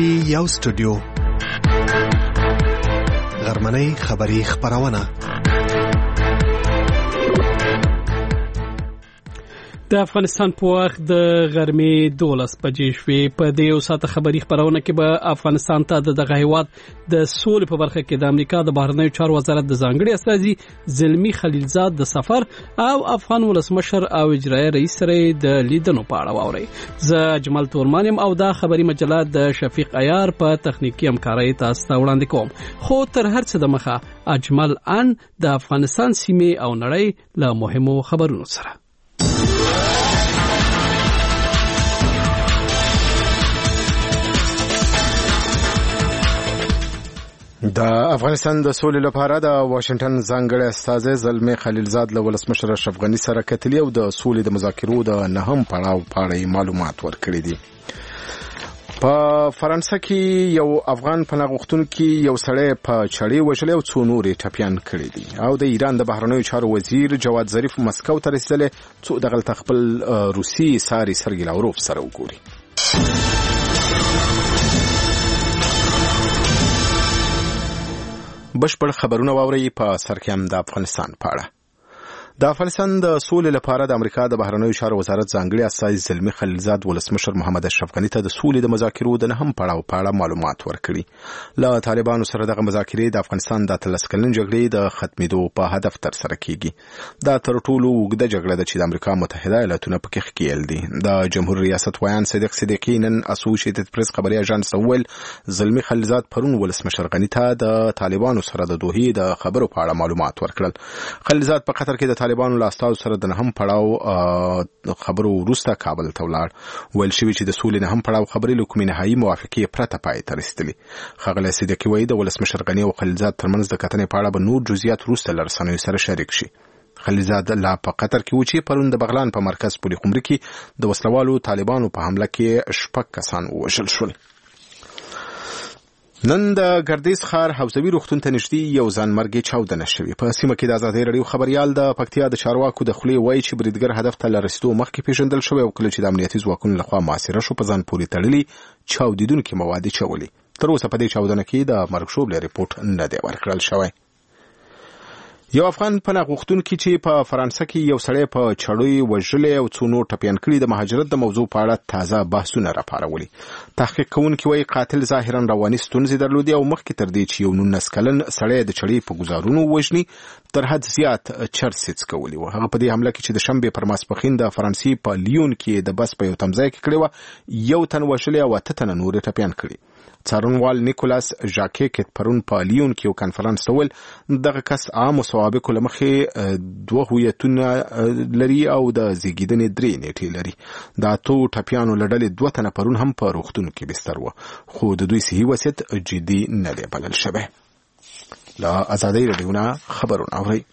دی یو سټوډیو غرمنۍ خبری خبرونه د افغانستان په وخت د غرمې 12 بجې شوې. په دې یو ساعت خبری خبرونه کې به افغانستان ته دغه هیواد د سولې په برخه کې د امریکا د بهرنیو چارو وزارت د ځانګړي استازي زلمی خلیلزاد د سفر او افغان ولسمشر او اجرایي رئیس سره د لیدنو په اړه واوري. زه اجمل تورمانم او دا خبری مجله د شفیق عیار په تخنیکی همکارۍ تاسو ته وړاندې کوم. خو تر هر څه د مخه اجمل ان د افغانستان سیمې او نړۍ له مهمو خبرونو سره. د افغانستان د سولې لپاره د واشنگټن ځانګړي استازي زلمی خلیلزاد له ولسمشر اشرف غنی سره کتلي او د سولې د مذاکرو د نهم پړاو په اړه معلومات ورکړي دي. په فرانسه کې یو افغان پناه غوښتونکي یو سړی په چړې وژلی او څو نورې ټپیان کړي دي او د ایران د بهرنیو چارو وزیر جواد ظریف مسکو ته رسیدلی څو دغلته خپل روسي ساري سرګي لاوروف سره وګوري. بشپړ خبرونه واوري په سرکیم د افغانستان په اړه. د افغانستان د سولې لپاره د امریکا د بهرنیو چارو وزارت ځانګړي استازي زلمی خلیلزاد ولسمشر محمد اشرف غنی ته د سولې د مذاکرو د نهم پړاو په اړه معلومات ورکړي. له طالبانو سره دغه مذاکرې د افغانستان د 13 کلن جګړې د ختمېدو په هدف ترسره کیږي. دا تر ټولو اوږده جګړه ده چې د امریکا متحده ایالاتونو پکې ښکېل دي. د جمهور ریاست ویان صدیق صدیقی نن اسوسییټډ پریس خبري اژانس ویل زلمی خلیلزاد پرون ولسمشر غنی ته د طالبانو سره د دوحې د خبرو په اړه معلومات ورکړل. خلیلزاد په قطر کې د طالبانو له استازو سره د نهم پړاو خبرو وروسته کابل ته ولاړ. ویل شوی چې د سولې نهم پړاو خبرې له کومې نهایي موافقې پرته پای ته رسېدلې. ښاغلی صدیقي وایي د ولسمشر غني او خلیلزاد ترمنځ د کتنې په اړه به نور جزئیات وروسته له رسنیو سره شریک شي. خلیلزاد لا په قطر کې و چې پرون د بغلان په مرکز پولي خمري کې د وسلوالو طالبانو په حمله کې 6 کسان ووژل شول. نن د ګردیز ښار حوزوي روغتون ته نږدې یو ځانمرګي چاودنه شوې. په سیمه کې د ازادۍ راډیو خبريال د پکتیا د چارواکو د خولې وایي چې بریدګر هدف ته لرسېدو مخکې پیژندل شوی او کله چې د امنیتي ځواکونو لخوا محاصره شو په ځان پورې تړلي چاودیدونکي مواد چولي. تر اوسه په دې چاودنه کې د مرګ شوبلې ریپورت نه دی ورکړل شوی. یو افغان پناه غوښتونکي چې په فرانسه کې یو سړی په چړې وژلی او څو نور ټپیان کړي د مهاجرت د موضوع په اړه تازه بحثونه راپارولي. تحقیق کوونکي وایي قاتل ظاهرا رواني ستونزې درلودې او مخکې تر دې چې یو 19 کلن سړی د چړې په ګزارونو وژني تر حد زیات چرس څکولي و. هغه په دې حمله کې چې د شنبې پر ماسپښین د فرانسې په لیون کې د بس په یو تمځای کې کړې وه یو تن وژلی او 8 تنه نور ټپیان کړي. څارنوال نیکولاس ژاکې پرون په لیون کې یو کانفرنس ته ویل دغه کس عامو سوابقو له مخې 2 هویتونه لري او د زیږیدنې 3 نیټې لري. د 8 ټپیانو له ډلې 2 تنه پرون هم په روغتون کې بستر وو خو د دوی صحي وضعیت جدي نه دی بلل شوی. له ازادۍ راډیو نه خبرونه اورئ.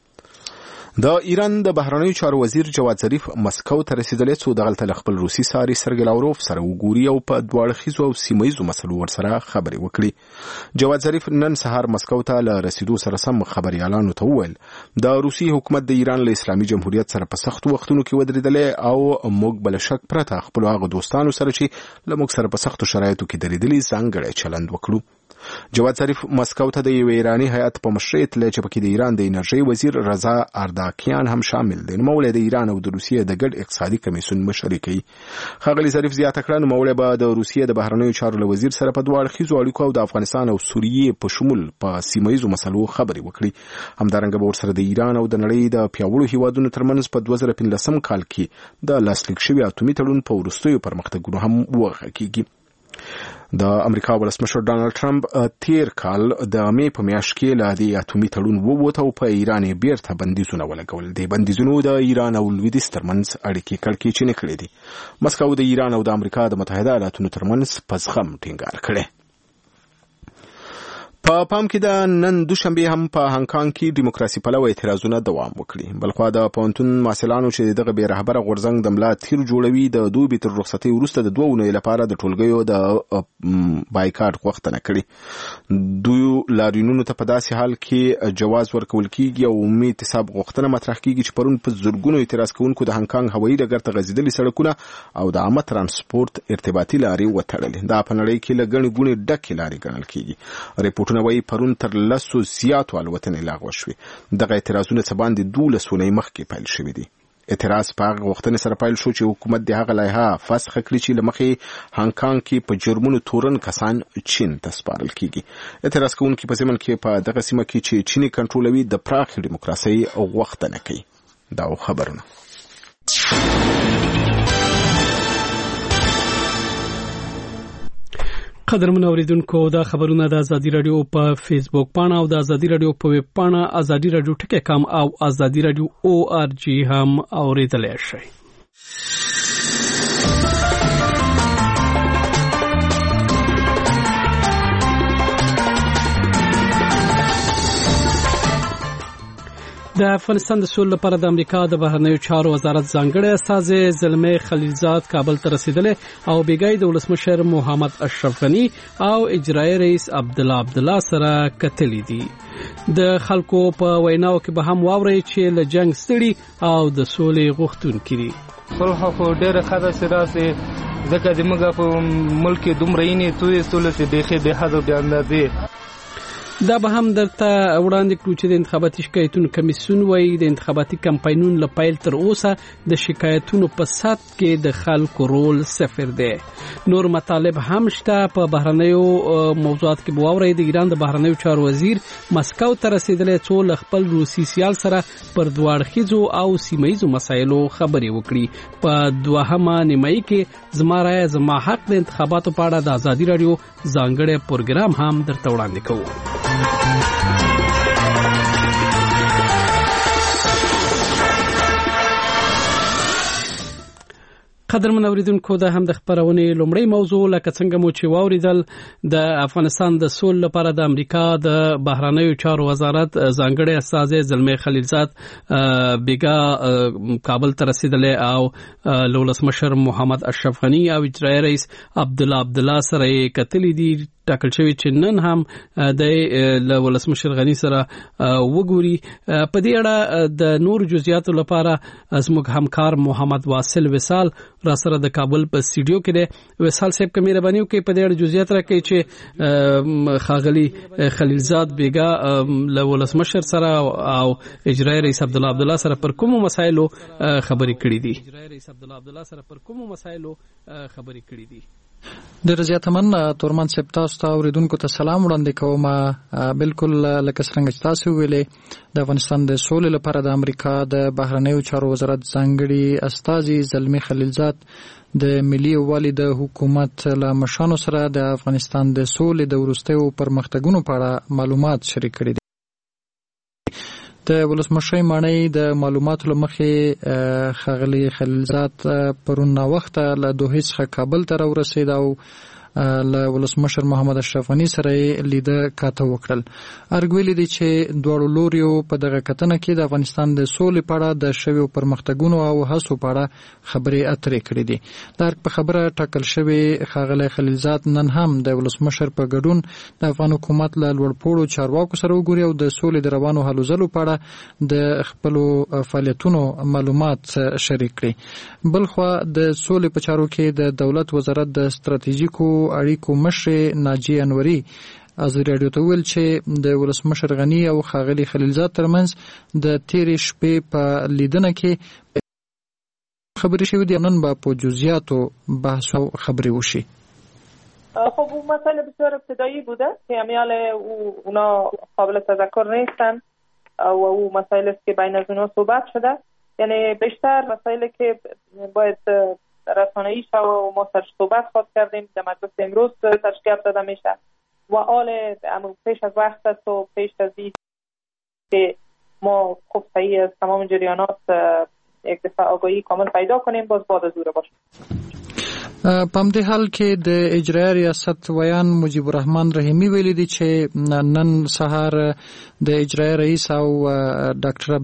د ایران د بهرنیو چارو وزیر جواد ظریف مسکو ته رسیدلی څو دغلته له خپل روسي ساري سرګي لاوروف سره وګوري او په دواړخیزو او سیمهیزو مسلو ورسره خبرې وکړي. جواد ظریف نن سهار مسکو ته له رسیدو سره سم خبريالانو ته وویل د روسي حکومت د ایران له اسلامي جمهوریت سره په سختو وختونو کې ودرېدلی او موږ بل شک پرته خپل هغه دوستانو سره چې له موږ سره په سختو شرایطو کې درېدلي ځانګړی چلند وکړو. جواد ظریف مسکو ته د یو ایرانی هیئت په مشرۍ تللی چې پکې د ایران د انرژۍ وزیر رضا ارداکیان هم شامل دی. نوموړی د ایران او د روسیې د ګډ اقتصادي کمیسیون مشري کوي. ښاغلي ظریف زیاته کړه نوموړی به د روسیې د بهرنیو چارو له وزیر سره په دواړخیزو اړیکو او د افغانستان او سوریې په شمول په سیمهیزو مسلو خبرې وکړي. همدارنګه به ورسره د ایران او د نړۍ د پیاوړو هیوادونو ترمنځ په 2015 کال کې د لاسلیک شوي اتومي تړون په وروستیو پرمختګونو هم وغږیږي. د امریکا ولسمشر ډانلډ ټرمپ تیر کال د مې په میاشت کې له دې اتومي تړون ووت او په ایران یې بیرته بندیزونه ولګول. د بندیزونو د ایران او لویدیځ ترمنځ اړیکې کړکېچنې کړې دي. مسکو د ایران او د امریکا د متحده ایالاتونو ترمنځ په زغم ټینګار کړی. په پام کې د نن دوشنبه هم په هانګ کانګ کې دیموکراسي پلوه اعتراضونه دوام وکړي. بلخوا د پونتون مسلانو چې دغه بې رهبره غورځنګ د ملا تیر جوړوي د دوی تر رخصتي وروسته د 2 اونۍ لپاره د ټولګیو د بایکاټ غوښتنه کړې. دوی لاریونونو ته په داسې حال کې جواز ورکول کیږي او عمومي اعتصاب غوښتنه مطرح کیږي چې پرون په زورګونو اعتراض کوونکو د هانګ کانګ هوایي ډګر ته غځېدلي سړکونه او د عامه ترانسپورت ارتباطي لارې وتړلې. دا په نړۍ کې لګڼې ګونې ډکې لارې ګڼل کیږي. ریپورټونه وايي پرون تر 10 زیاتو الوتنې لغوه شوې. دغه اعتراضونه څه باندې 12 اونۍ مخکې پیل شوي دي. اعتراض په هغه وختونه سره پیل شو چې حکومت د هغه لایحه فسخ کړي چې لمخې هانګ کانګ کې په جرمونو تورن کسان چین ته سپارل کیږي. اعتراض کوونکي په ځمن کې په دغه سیمه کې چې چینی کنټرولوي د پراخ دیموکراسي غوښتنه کوي. دا خبرونه قدرمن اوریدونکو دا خبرونه د ازادي رادیو په فیسبوک پاڼه او د ازادي رادیو په ویب پاڼه ازادي رادیو ټکی.com او ازادي رادیو ORG هم اوریدلای شئ. د افغانستان د سولې لپاره د امریکا د بهرنیو چارو وزارت ځانګړی استازی زلمه خلیلزاد کابل ته رسیدلی او بیګای د ولسمشر محمد اشرف غنی او اجرایی رئیس عبدالله سره کتلی دي. د خلکو په ویناو کې به هم واوري چې له جنگ ستړي او د سولې غوښتونکي دي. صلح خو ډېره ښه ده چې داسې ځکه زموږ په ملک کې دومره یې توې سولې چې بیخي بې حده بې اندازې. دا به هم درته وړاندې کړو چې د انتخاباتي شکایتونو کمیسیون وایي د انتخاباتي کمپاینونو له پیل تر اوسه د شکایتونو په ثبت کې د خلکو رول صفر دی. نور مطالب هم شته. په بهرنیو موضوعات کې بواوري د ایران د بهرنیو چارو وزیر مسکو ته رسیدلی څو له خپل روسي سیال سره پر دواړخیزو او سیمایزو مسایلو خبرې وکړي. په دوهمه نیمایي کې زما رایه زما حق د انتخاباتو په اړه د ازادي رادیو ځانګړی پروګرام هم درته وړاندې کوو. قدرمن اوریدونکو دا هم د خبرونې لومړی موضوع لکه څنګه مو چې واوریدل د افغانستان د سولې لپاره د امریکا د بهرنیو چارو وزارت ځانګړی استازی زلمه خلیلزاد بیګا کابل ته رسیدلی او ولسمشر محمد اشرف غنی او اجرایی رئیس عبدالله سره کتلی دي. ټاکل شوی چې نن هم د ولسمشر غنی سره وګوري. په دې اړه د نور جزئیاتو لپاره زموږ همکار محمد واصل وصال را سره د کابل په سټوډیو کې دی. وصال صاحب کومه مهرباني وکړي په دې اړه جزئیات راکړي چې خاغلی خلیلزاد بیګا له ولسمشر سره او اجرایی رئیس عبدالله سره پر کومو مسایلو خبرې کړې دي. ډېر زیات مننه تورمان صاحب. تاسو ته اوریدونکو ته سلام وړاندې کوم. بالکل لکه څنګه چې تاسو ویلې د افغانستان د سولې لپاره د امریکا د بهرنیو چارو وزارت ځانګړي استازي زلمه خلیلزاد د ملي یووالي د حکومت له مشرانو سره د افغانستان د سولې د وروستیو پرمختګونو په اړه معلومات شریک کړي دي. د ولسمشر مانای د معلوماتو لمخې خاغلی خلیلزاد پرون وخت له دوه څخه کابل ته ورسید او له ولسمشر محمد اشرف غنی سره لیده کاته وکړل. ارګویل دي چې دوه لوریو په دغه کتنه کې د افغانستان د سولې په اړه د شویو پرمختګونو او هڅو په اړه خبرې اترې کړې دي. دا په خبره ټاکل شوی خاغلی خلیلزاد نن هم د ولسمشر په ګډون د افغان حکومت له لوړپوړو چارواکو سره وګوري او د سولې د روانو هلو ځلو په اړه د خپلو فعالیتونو معلومات شریک کړي. بلخوا د سولې په چارو کې د دولت وزارت د ستراتیژیکو اړیکو مشر ناجی انوري ازادي رادیو ته ویل چې د ولسمشر غنی او خاغلی خلیلزاد ترمنځ د تیرې شپې په لیدنه کې خبرې شوې دي. نن به په جزئیاتو بحث او خبرې وشي. خب اون مسئله بسیار ابتدایی بوده که امیال اونا قابل تذکر نیستن و او مسائل است که بین از اونا صحبت شده. یعنی بیشتر مسائلی که باید رسانه‌ای شد و ما سرش صحبت خواهد کردیم در مجلس امروز تشکیل داده میشه و آل پیش از وقت است و پیش از این که ما خوب صحیح از تمام جریانات یک دفعه آگاهی کامل پیدا کنیم باز بعد از دوره باشه. په همدې حال کې د اجرایي ریاست ویان مجیب الرحمن رحیمي ویلي دي چې نن سهار د اجرایي رئیس او ډاکټر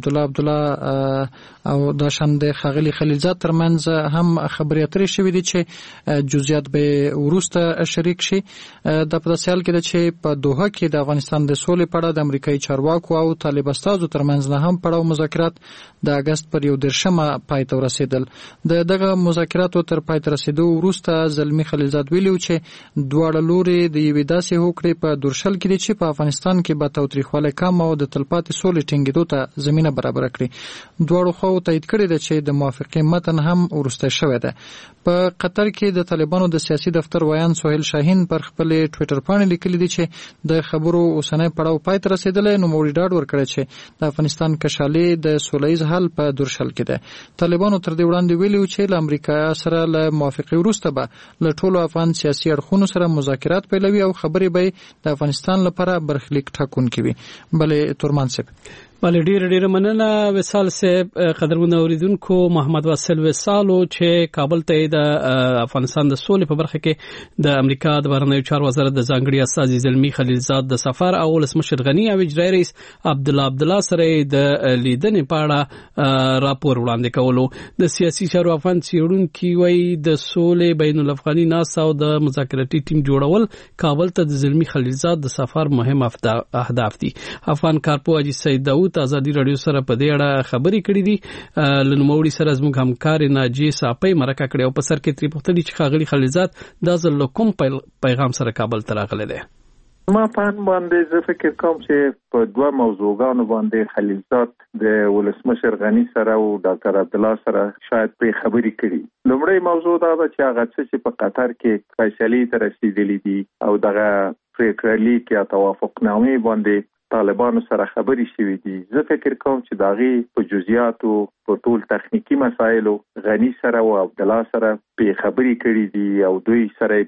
عبدالله او د شند خغلی خلیلزاد ترمنځ هم خبرې اترې شوې دي چې جزئیات به وروسته شریک شي. د پداسیال کې چې په دوحه کې د افغانستان د سولې په اړه د امریکایي چارواکو او طالب استازو ترمنځ نه هم پړاو مذاکرات د اگست پر 11 پای ته رسیدل. دغه مذاکراتو تر پای ته رسیدو وروسته زلمی خلیلزاد ویلو چې دواړه لوري د یوې داسې هوکړې په درشل کې دي چې په افغانستان کې به تاوتریخوالی کم او د تلپاتې سولې ټینګېدو ته زمینه برابر کړي. دواړو خواو تایید کړی ده چې د موافقې متن هم وروسته شوی ده. په قطر کې د طالبانو د سیاسي دفتر ویان سهیل شاهین پر خپل ټوئیټر باندې لیکلي دي چې د خبرو اوسنۍ پړاو پای ته رسیدلی، نو موري ډاډ ورکړی چې د افغانستان کشالي د سولهییز حل په درشل کې ده. طالبانو تر دې وړاندې ویلي چې له امریکا سره له موافقې وروسته به له ټولو افغان سیاسي اړخونو سره مذاکرات پیلوي او خبرې به د افغانستان لپاره برخلیک ټاکونکې وي. بلې تورمان صاحب بله ډیره مننه وصال صاحب. قدرمن اوریدونکو، محمد واصل وصالو چې کابل ته د افغانستان د سولې په برخه کې د امریکا د بهرنیو چارو وزارت د ځانګړي استازي زلمی خلیلزاد د سفر او ولسمشر غنی او اجرایي رئیس عبدالله سره د لیدنې په اړه راپور وړاندې کولو. د سیاسي چارو افغان څېړونکي وایي د سولې بین الافغاني ناسته او د مذاکراتي ټیم جوړول کابل ته د زلمی خلیلزاد د سفر مهم اهداف دي. افغان کارپو حاجي سید داود ازادي رادیو سره په دې اړه خبرې کړې دي. لنوموړي سره زموږ همکار ناجی صاحب مرکه کړې او په سر کې تری پوښتنه چې خاغلی خلیلزاد د ځل کوم پیغام سره کابل ته راغلی دی. ما په باندې زه فکر کوم چې په دوه موضوعګانو باندې خلیلزاد د ولسمشر غنی سره او ډاکټر عبدالله سره شاید په خبرې کړي. لومړی موضوع دا ده چې هغه چې په قطر کې فیصلې ته رسیدلې دي او دغه پریکړه لیک یا توافقنامې باندې طالبانو سره خبرې شوې دي. زه فکر کوم چې داغي په جزئیاتو په ټول تخنیکی مسایلو غنی سره او عبدالله سره په خبرې کړې دي او دوی سره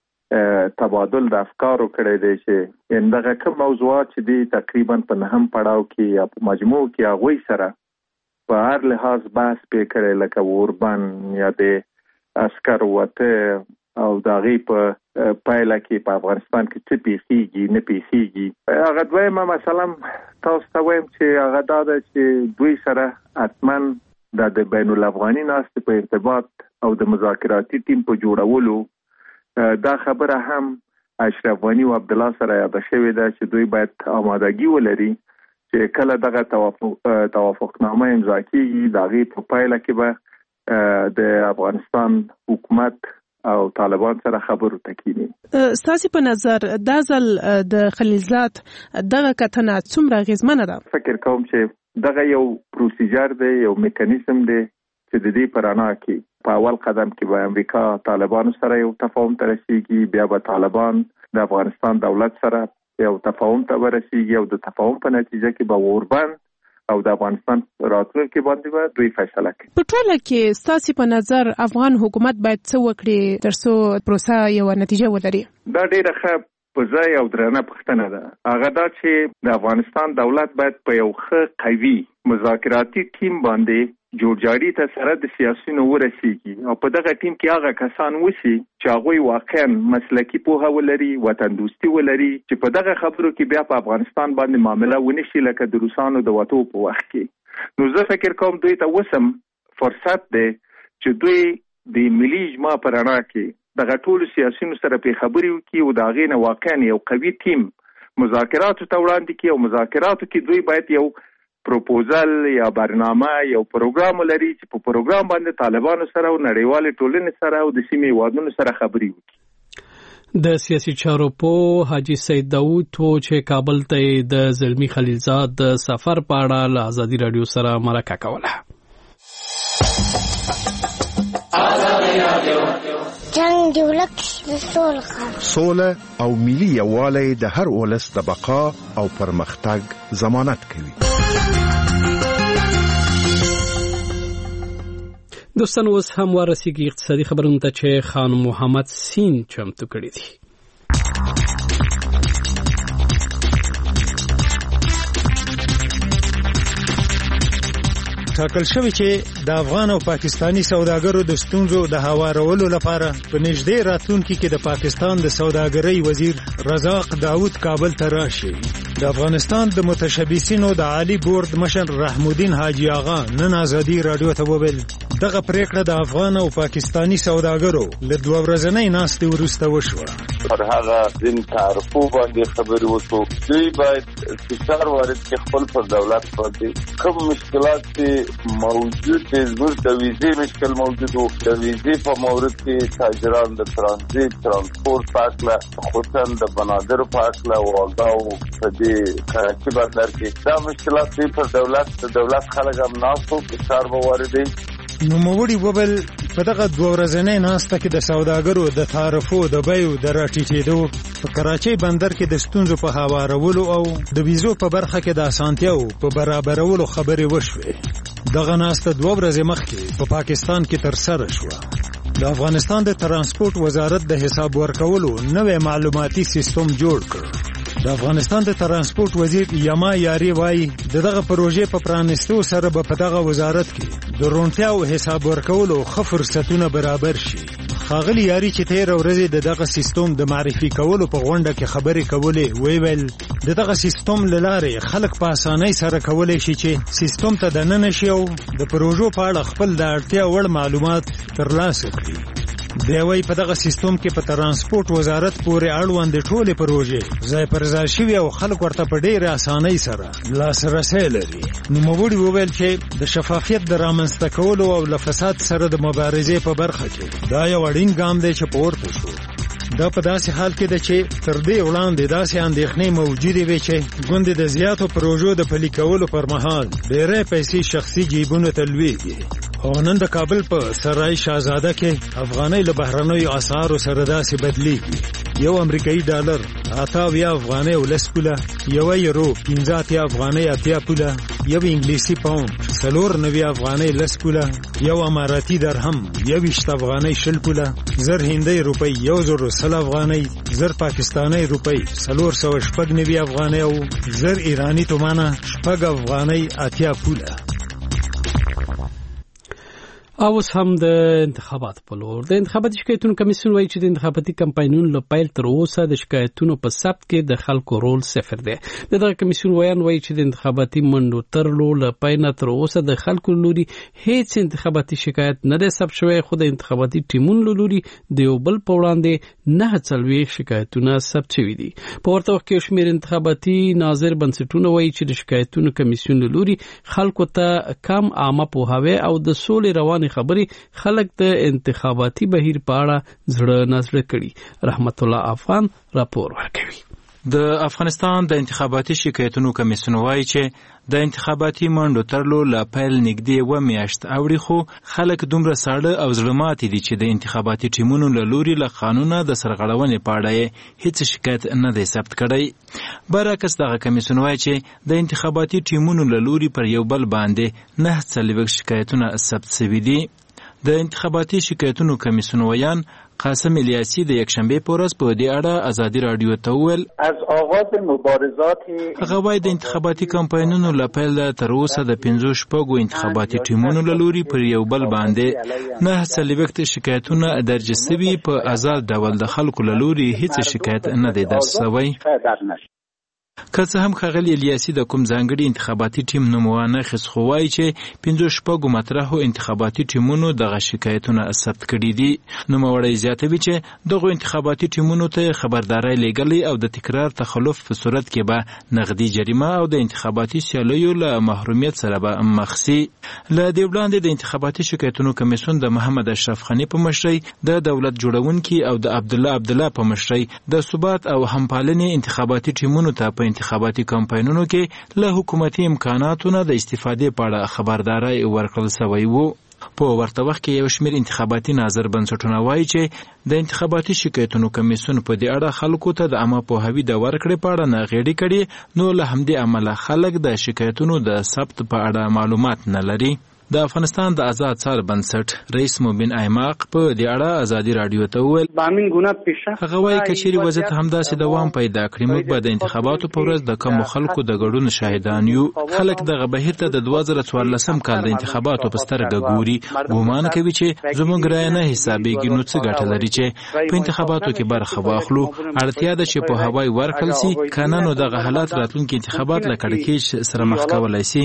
په تبادل د افکارو کړی دی چې دغه کوم موضوعات چې دي تقریبا په نهم پړاو کې یا په مجموع کې هغوی سره په هر لحاظ بحث پې کړی، لکه اوربن یا د عسکر وته او داغي په پایله کې په افغانستان کې څه پیښیږي نه پیښیږي. هغه دویمه مثلا تاسو ته وایم چې هغه دا ده چې دوی سره حتما د بین الافغاني ناستې په ارتباط او د مذاکراتي ټیم په جوړولو دا خبره هم اشرف غنی او عبدالله سره یاده شوې ده چې دوی باید آمادګي ولري چې کله دغه توافقنامه امضا کیږي داغي په پایله کې به د افغانستان حکومت او طالبان سره خبرو تکینی. ستاسو په نظر دا ځل د خلیلزاد دغه کتنه څومره غیزمنه ده؟ فکر کوم چې دغه یو پروسیجر دی، یو میکانیزم دی چې د دې پرانا کې په اول قدم کې به امریکا طالبانو سره یو تفاهم ته رسیږي، بیا به طالبان د افغانستان دولت سره یو تفاهم ته ورسیږي او د تفاهم په نتیجه کې به اوربند او د افغانستان راتلونکي باندې به دوی فیصله کوي. په ټوله کې ستاسو په نظر افغان حکومت باید څه وکړي ترڅو پروسه یو نتیجه ولري؟ دا ډیره ښه په ځای او درنه پوښتنه ده. هغه دا چې د افغانستان دولت باید په یو ښه قوي مذاکراتي ټیم باندې جوړجاړي ته سره د سیاسيونو ورسیږي او په دغه ټیم کې هغه کسان وشي چې هغه واقعا مسلکي پوهه ولري، وطن دوستي ولري، چې په دغه خبرو کې بیا په افغانستان باندې معامله ونشي لکه د روسانو د وټو په وخت کې. نو زه فکر کوم دوی ته وسم فرصت دی چې دوی د ملي اجماع پر اړه کې دغه ټول سیاسيونو سره په خبرې وکړي او دا غینه واقعا یو قوي ټیم مذاکراتو ته وړاندې کړي او مذاکراتو کې دوی باید یو پروپوزل یا برنامه یو پروګرام لري چې په پروګرام باندې طالبانو سره او نړیوال ټولنې سره او د سیمې هیوادونو سره خبرې وکړي. د سیاسي چارو په حاجي سید داود چې کابل ته د زلمی خلیلزاد د سفر په اړه له ازادي رادیو سره مرکه کوله. جنگ دی ولک د سوله او ملي یووالی د هر ولس د بقا او پرمختګ ضمانت کوي. دوستان اوس هم ورسیږي اقتصادي خبرونه ته چې خان محمد سین چمتو کړی دی. ټاکل شوی چې د افغان او پاکستانی سوداګرو د ستونزو د هوارولو لپاره په نږدې راتلونکي کې د پاکستان د سوداګرۍ وزیر رزاق داوود کابل ته راشي. د افغانستان د متشبثینو د عالی بورډ مشر رحمالدین حاجی آغا نن ازادي رادیو ته وویل دغه پریکړه د افغان او پاکستانی سوداګرو له 2 ورځې ناستې وروسته وشوه. پر هغه دین تعرفو باندې خبرې وشو. دوی باید فشار وارد کړي خپل پر دولت باندې. کوم مشکلات چې موجود دي زموږ د ویزې مشکل موجود وو. د ویزې په مورد کې تاجران د ترانزیت ترانسپورت په اړه خصوصا د بنادر په اړه واګاو په دې کراچي بندر کې دا مشکلات دي پر دولت خلک هم ناسو فشار به واردوي. نوموړي وویل په دغه 2 ورځې ناسته کې د سوداګرو د تعرفو د بیو د راټیټېدو په کراچۍ بندر کې د ستونزو په هوارولو او د ویزو په برخه کې د اسانتیاو په برابرولو خبرې وشوې. دغه ناسته 2 ورځې مخکې په پاکستان کې ترسره شوه. د افغانستان د ترانسپورت وزارت د حساب ورکولو نوې معلوماتي سیستم جوړ کړ. د افغانستان د ترانسپورت وزیر یما یاری وایي دغه پروژې په پرانستو سره به په دغه وزارت کې د روڼتیا او حساب ورکولو ښه فرصتونه برابر شي. ښاغلي یاری چې 13 ورځې دغه سیستم د معرفي کولو په غونډه کې خبرې کولې ویل دغه سیستم لاره خلک په اسانۍ سره کولای شي چې سیستم ته دننه شي او د پروژو په اړه خپل د اړتیا وړ معلومات ترلاسه کړي. دی وايي په دغه سیستم کې په ترانسپورت وزارت پورې اړوند ټولې پروژې ځای پر ځای شوي او خلک ورته په ډېرې اسانۍ سره لاسرسی لري. نوموړي وویل چې د شفافیت د رامنځته کولو او له فساد سره د مبارزې په برخه کې دا یو اړین ګام دی چې پورته شو. دا په داسې حال کې ده چې تر دې وړاندې داسې اندېښنې موجودې وې چې ګوندې د زیاتو پروژو د پلي کولو پر مهال ډېرې پیسې شخصي جیبونو ته لویږي. او نن د کابل په سرای شاهزاده کې افغانۍ له بهرنیو اسعارو سره داسې بدلیږي. یو امریکایي ډالر 88 افغانۍ او 10 پوله، یو یورو 15 افغانۍ 80 پوله، یو انګلیسي پاوند 94 افغانۍ 10 پوله، یو اماراتي درهم 21 افغانۍ 20 پوله، زر هندۍ روپۍ 1010 افغانۍ، زر پاکستاني روپۍ 490 افغانۍ او زر ایرانی تومانه 6 افغانۍ 80 پوله. اوس هم د انتخابات په لور د انتخاباتي شکایتونو کمیسیون وایي چې د انتخاباتي کمپاینونو له پیل تر اوسه د شکایتونو په ثبت کې د خلکو رول صفر دی. دغه کمیسیون وایي چې د انتخاباتي منډو ترلو له پیل تر اوسه د خلکو لوري هیڅ انتخاباتي شکایت نه دی ثبت شوی، خو د انتخاباتي ټیمونو لوري د یو بل په وړاندې 49 شکایتونه ثبت شوي دي. په ورته وخت کې شمېر انتخاباتي ناظر بنسټونه وایي چې د شکایتونو کمیسیون لوري خلکو ته کم عامه پوهاوی او د سولې روانې خبرې خلک د انتخاباتي بهیر په اړه زړه نازړه کړي. رحمت الله افغان راپور ورکوي. د افغانستان د انتخاباتي شکایتونو کمیسیون وایي چې د انتخاباتي منډو ترلو له پیل نږدې 1 میاشت اوړي، خو خلک دومره ساړه او زړه ماتي دي چې د انتخاباتي ټیمونو له لوري له قانونه د سرغړونې په اړه هیڅ شکایت نه دی ثبت کړی. برعکس دغه کمیسیون وایي چې د انتخاباتي ټیمونو له لوري پر یو بل باندې 49 شکایتونه ثبت شوي دي. د انتخاباتي شکایتونو کمیسیون ویان قاسم الیاسی د یکشنبه په ورځ په دې اړه ازادي رادیو ته وویل از آغاز مبارزات هغه وايي د انتخاباتي کمپاینونو له پیل تر اوسه د 15 انتخاباتي ټیمونو له لوري پر یو بل باندې 49 شکایتونه درج شوي، په آزاد ډول د خلکو له لوري هیڅ شکایت نه دی درج شوی. که څه هم ښاغلي الیاسي د کوم ځانګړي انتخاباتي ټیم نوم ونه اخیست، خو وایي چې 15 مطرحو انتخاباتي ټیمونو دغه شکایتونه ثبت کړي دي. نوموړی زیاتوي چې دغو انتخاباتي ټیمونو ته خبرداری لیږلی او د تکرار تخلف په صورت کې به نغدي جریمه او د انتخاباتي سیالیو له محرومیت سره به مخ شي. له دې وړاندې د انتخاباتي شکایتونو کمیسیون د محمد اشرف غني په مشرۍ، د دولت جوړونکي او د عبدالله په مشرۍ د ثبات او همپالنې انتخاباتي ټیمونو ته په انتخاباتي کمپاینونو کې له حکومتي امکاناتو نه د استفادې په اړه خبرداری ورکړل شوی وو. په ورته وخت کې یو شمېر انتخاباتي ناظر بنسټونه وایي چې د انتخاباتي شکایتونو کمیسیون په دې اړه خلکو ته د عامه پوهاوي د ورکړې په اړه ناغېړي کړي، نو له همدې امله خلک د شکایتونو د ثبت په اړه معلومات نه لري. د افغانستان د آزاد څار بنسټ رئیس مبین ایماق په دې اړه ازادي رادیو ته وویل هغه وایي کچېرې وضعیت همداسې دوام پیدا کړي موږ به د انتخاباتو په ورځ د کمو خلکو د ګډون شاهدان یو. خلک دغه بهیر ته د 2014 کال د انتخاباتو په سترګه ګوري، ګومان کوي چې زموږ رایه نه حسابېږي، نو څه ګټه لري چې په انتخاباتو کې برخه واخلو. اړتیا ده چې په هوای ورکړل شي، کنه نو دغه حالات راتلونکي انتخابات له کړکېچ سره مخ کولای شي.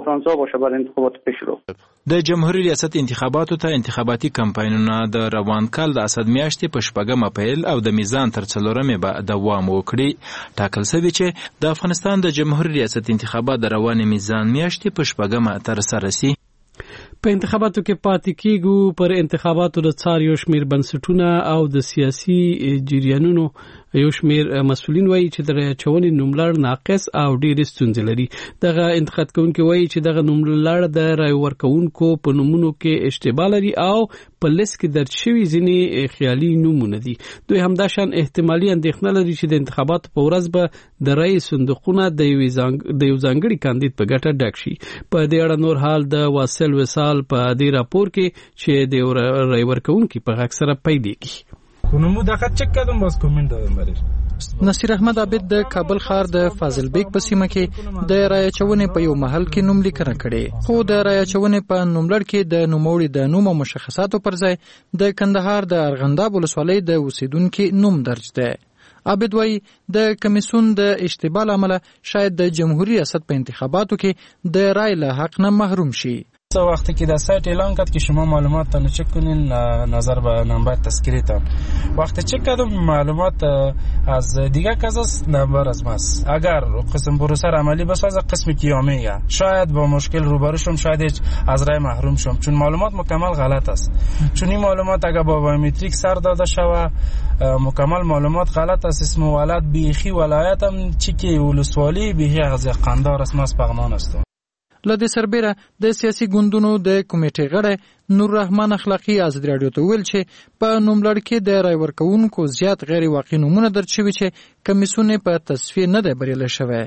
د جمهوریت ریاست انتخاباتو ته انتخاباتي کمپاینونه د روان کال د اسد میاشتې په 4 اپریل او د میزان تر 4 به دوام وکړي. ټاکل شوی چې د افغانستان د جمهوریت ریاست انتخابات د روان میزان میاشتې په 4 تر سره شي. په انتخاباتو کې پاتې کېږو. پر انتخاباتو د څار یو شمېر بنسټونه او د سیاسي جریانونو یو شمېر مسؤلین وایي چې د رایه اچونې نوملړ ناقص او ډېرې ستونزې لري. دغه انتخاب کوونکي وایي چې دغه نوملړ د رایه ورکوونکو په نومونو کې اشتباه لري او په لیست کې درج شوي ځینې خیالي نومونه دي. دوی همداشان احتمالي اندېښنه لري چې د انتخاباتو په ورځ به د رایې صندوقونه د یو ځانګړي کاندید په ګټه ډک شي. په دې اړه نور حال د واصل وصال په دې راپور کې چې د رایه ورکوونکي په غږ سره پیدا کیږي. کنمو دقت چک کردم باز کومنت دادم برش. نصیر احمد عابد د کابل ښار د فاضل بیگ په سیمه کې د رایه چونې په یو محل کې نوم لیکنه کړي، خو د رایه چونې په نوملړ کې د نوموړي د نوم او مشخصاتو پر ځای د کندهار د ارغنداب ولسوالۍ د اوسیدونکو نوم درج دی. عابد وایي د کمیسیون د اشتباه لامل شاید د جمهوریت ریاست په انتخاباتو کې د رای له حق نه محروم شي. وقتی که در سایت اعلان کرد که شما معلوماتتان رو چک کنین نظر به نمبر تذکریتان، وقتی چک کردم معلومات از دیگه کس است، نمبر از ماست. اگر قسم پروسه عملی بسازه قسم کیامیه شاید با مشکل روبرو شم، شاید از رای محروم شم، چون معلومات مکمل غلط است. چون این معلومات اگر با بایومتریک سر داده شوه مکمل معلومات غلط است. اسم ولد بیخی ولایتم چیکی ولسوالی بیخی از قندار است، ماست پغمان است. لدې سربېره د سیاسي ګوندونو د کمیټې غړی نور رحمان اخلاقی ازادي رادیو ته ویل چې په نوملړ کې د رای ورکوونکو زیات غیر واقعي نومونه درج شوي چې کمیسیون په تصفیه نه دی بریالی شوی.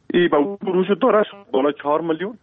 بالا 4 میلیون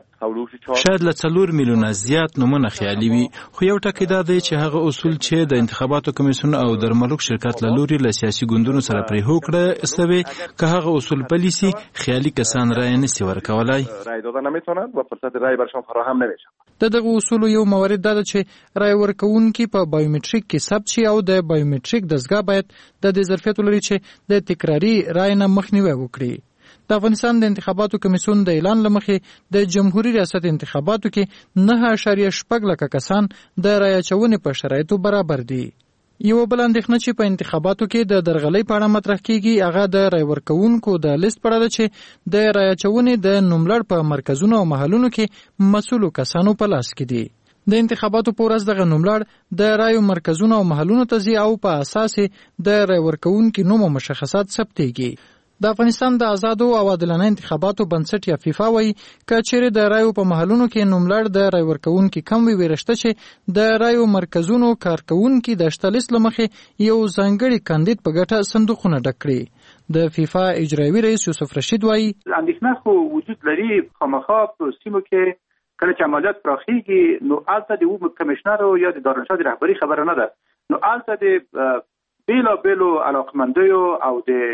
شاید له 4 میلیونه زیات نمونه خیالي وي، خو یو ټکی دا دی چې هغه اصول چې د انتخاباتو کمیسیون او درملوک شرکت له لوري له سیاسي ګوندونو سره پرې هوکړه استوي که هغه اصول پلي سي خیالي کسان رای نشي ورکولای. رای دادن نمیتونن و فرصت رای برشان فراهم نمیشه. دغه اصول یو موارد ده چې رای ورکوونکي په بایومتریک کې ثبت شي او د بایومتریک دستګاه باید د دې ظرفیت لري چې د تکراری رای نه مخنیوي وکړي. د افغانستان د انتخاباتو کمیسیون د اعلان لمخې د جمهوریت ریاست انتخاباتو کې 9.8 لک کسان د رای اچونې په شرایطو برابر دي. یو بل اندېښنه چې په انتخاباتو کې د درغلۍ په اړه مطرح کیږي هغه د رای ورکوونکو د لیست په اړه ده چې د رای اچونې د نوملړ په مرکزونو او محلونو کې مسؤلو کسانو په لاس کې دي. د انتخاباتو په ورځ دغه نوملړ د رایو مرکزونو او محلونو ته ځي او په اساس د رای ورکوونکو نوم او مشخصات ثبتېږي. د افغانستان د آزادو او عادلانه انتخاباتو بنسټ یا فیفا وایي که چیرې د رایو په محلونو کې نوملړ د رای ورکوونکو کم وي ورشته چې د رایو مرکزونو کارکوونکي د شتلیس لمخې یو ځانګړي کاندید په ګټه صندوقونه ډک کړي. د فیفا اجرایوي رئیس یوسف رشید وایي اندېښنه خو وجود لري، خامخا په سیمو کې کله چې عملیات پراخیږي نو البته د وو کمشنر یا د دارالانشاد رهبری خبره نه ده، نو البته د بیلو علاقمندیو او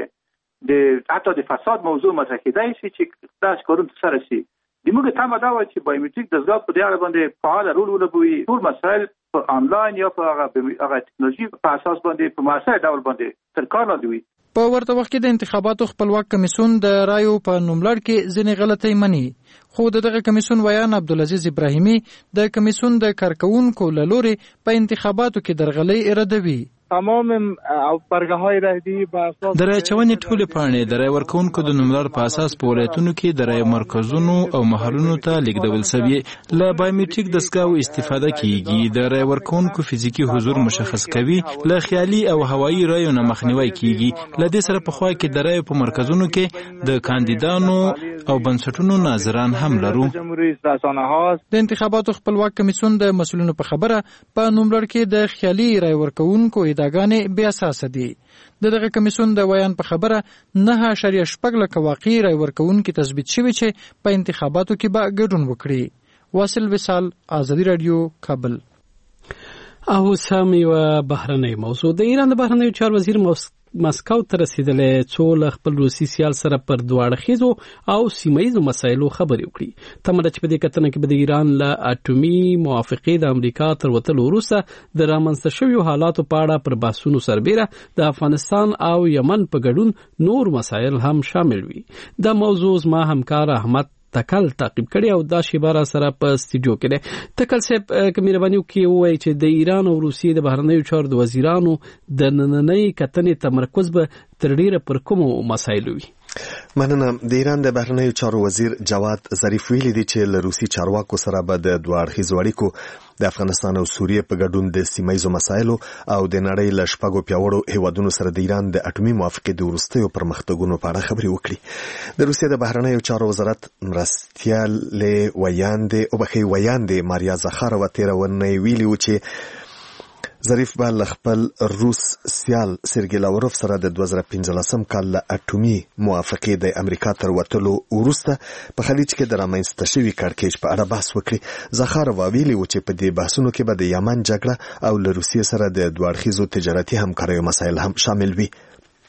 د حتی د فساد موضوع مطرح کېدای شي چې داس کارون سره شي. د موږ تمه دا و چې بایومتریک دستګاه په دې اړه باندې فعال رول ولوبوي، ټول مسایل په انلاین یا په هغه ټکنالوژي په اساس باندې په مؤثر ډول باندې تر کار لاندې وي. په ورته وخت کې د انتخاباتو خپلواک کمیسیون د رایو په نوملړ کې ځینې غلطۍ مني، خو دغه کمیسیون ویان عبدالعزیز ابراهیمي د کمیسیون د کارکوونکو له لوري په انتخاباتو کې درغلۍ اردوي. تمام برگه‌های رایدی با اساس د رای چونې ټولې پاڼې د رای ورکوونکو د نوملړ په اساس په ولایتونو کې د رای مرکزونو او محلونو ته لیږدول شوي. له بایومتریک دستګاو استفاده کیږي، د رای ورکوونکو فزیکي حضور مشخص کوي، له خیالي او هوایي رایو نه مخنیوي کیږي. له دې سره په خوا کې د رای په مرکزونو کې د کاندیدانو او بنسټونو ناظران هم لرو. د انتخاباتو خپلواک کمیسیون د مسؤلینو په خبره په نوملړ کې د خیالي رای ورکوونکو ادعاګانې بې اساسه دي. دغه کمیسیون د ویان په خبره 9.8 لک واقعي رای ورکوونکي تثبیت شوي چې په انتخاباتو کې به ګډون وکړي. واصل وصال، آزادي رادیو، کابل. او سم یو بهرنۍ موضوع. د ایران د بهرنیو چارو وزیر مسکو ته رسیدلی څو له خپل روسي سیال سره پر دوه اړخیزو او سیمهیزو مسایلو خبرې وکړي. تمه ده چې په دې کتنه کې به د ایران له اټومي موافقې د امریکا تر وتلو وروسته د رامنځته شویو حالاتو په اړه پر بحثونو سربیره د افغانستان او یمن په ګډون نور مسایل هم شامل وي. دا موضوع زما همکار احمد تکل تعقیب کړي او دا شیباره سره په استودیو کې ده. تکل صاحب که مهرباني وکړي ووایي چې د ایران او روسیې د بهرنیو چارو د وزیرانو د نننۍ کتنې تمرکز به تر ډیره پر کومو مسایلو وي؟ مننه. د ایران د بهرنیو چارو وزیر جواد ظریف ویلي دی چې له روسي چارواکو سره به د دوه اړخیزو اړیکو د افغانستان او سوریې په ګډون د سیمهیزو مسایلو او د نړۍ له شپږو پیاوړو هیوادونو سره د ایران د اټومي موافقې د وروستیو پرمختګونو په اړه خبرې وکړي. د روسیې د بهرنیو چارو وزارت مرستیال ویاندې ماریا زخارova تېره اونۍ ویلي و چې ظریف به له خپل روس سیال سرګی لاوروف سره د 2015 کال له اټومي موافقې د امریکا تر وتلو وروسته په خلیج کې د رامنځته شوي کړکېچ په اړه بحث وکړي. زخارova ویلي و چې په دې بحثونو کې به د یمن جګړه او له روسیې سره د دوه اړخیزو تجارتي همکاریو مسایل هم شامل وي.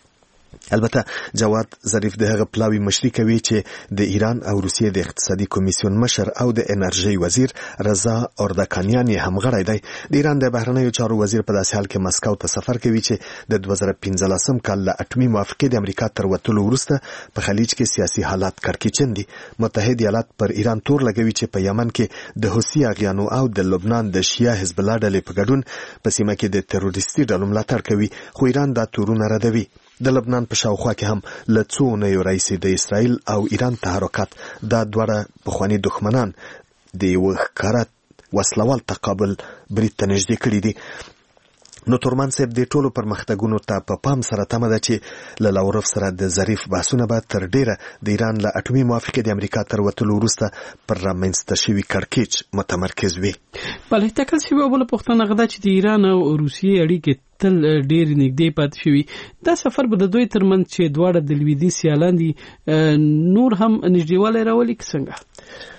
البته جواد ظریف د هغه پلاوی مشري کوي چې د ایران او روسیې د اقتصادي کمیسیون مشر او د انرژي وزیر رضا اردکانیان هم غړی دی. د ایران د بهرنیو چارو وزیر په داسې حال کې مسکو ته سفر کوي چې د 2015 کال له اټومي موافقې د امریکا تر وتلو وروسته په خلیج کې سیاسي حالات کړکېچن دي. متحد ایالات پر ایران تور لګوي چې په یمن کې د حوثي اغیانو او د لبنان د شیعه حزب الله ډلې په ګډون په سیمه کې د تروریستي ډلو ملاتړ کوي، خو ایران دا تورونه ردوي. د لبنان په شاوخوا کې هم له څو اونیو راهیسې د اسرائیل او ایران تحرکات دا دواړه پخواني دښمنان د یوه ښکاره وسلوال تقابل برید ته نږدې کړي دي. نو تورمان صاحب د ټولو پرمختګونو ته په پام سره تمه ده چې له لاوروف سره د ظریف بحثونه به تر ډیره د ایران له اټومي موافقې د امریکا تر وتلو وروسته پر رامنځته شوي کړکېچ متمرکز وي. بله تکل شوي او بله پوښتنه غدا چې د ایران او روسیې اړیکې تل ډېر نږدې پاتې شوي. دا سفر به د دوی ترمنځ چې دواړه د لویدیځ سیالان دي نور هم نږدېوالی راولي که څنګه؟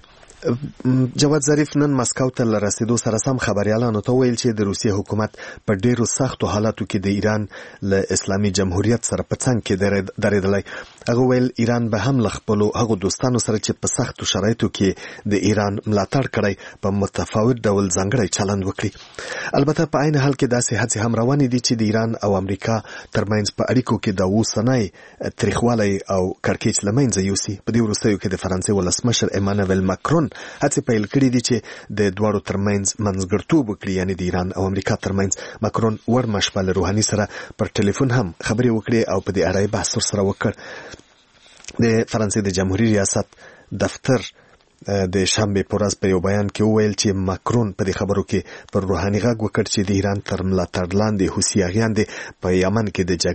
جواد ظریف نن مسکو ته له رسیدو سره سم خبریالانو ته ویل چې د روسیې حکومت په ډیرو سختو حالاتو کې د ایران له اسلامي جمهوریت سره په څنګ کې درېدلی. هغه ویل ایران به هم له خپلو هغو دوستانو سره چې په سختو شرایطو کې د ایران ملاتړ کړی په متفاوت ډول ځانګړی چلند وکړي. البته په عین حال کې داسې هڅې هم روانې دي چې د ایران او امریکا ترمنځ په اړیکو کې د اوسنی تریخوالی او کړکېچ له منځه یوسي. په دې وروستیو کې د فرانسې ولسمشر ایمانویل ماکرون هڅې پیل کړي دي چې د دواړو ترمنځ منځګړتوب وکړي، یعنی د ایران او امریکا ترمنځ. ماکرون ورمه شپه له روحاني سره پر ټلیفون هم خبرې وکړي او په دې اړه بحث ورسره وکړ. د فرانسې د جمهوریت ریاست دفتر د شنبې په ورځ په یو بیان کې وویل چې ماکرون په دې خبرو کې پر روحاني غږ وکړ چې د ایران تر ملاتړ لاندې حوثي اغیان په یمن کې د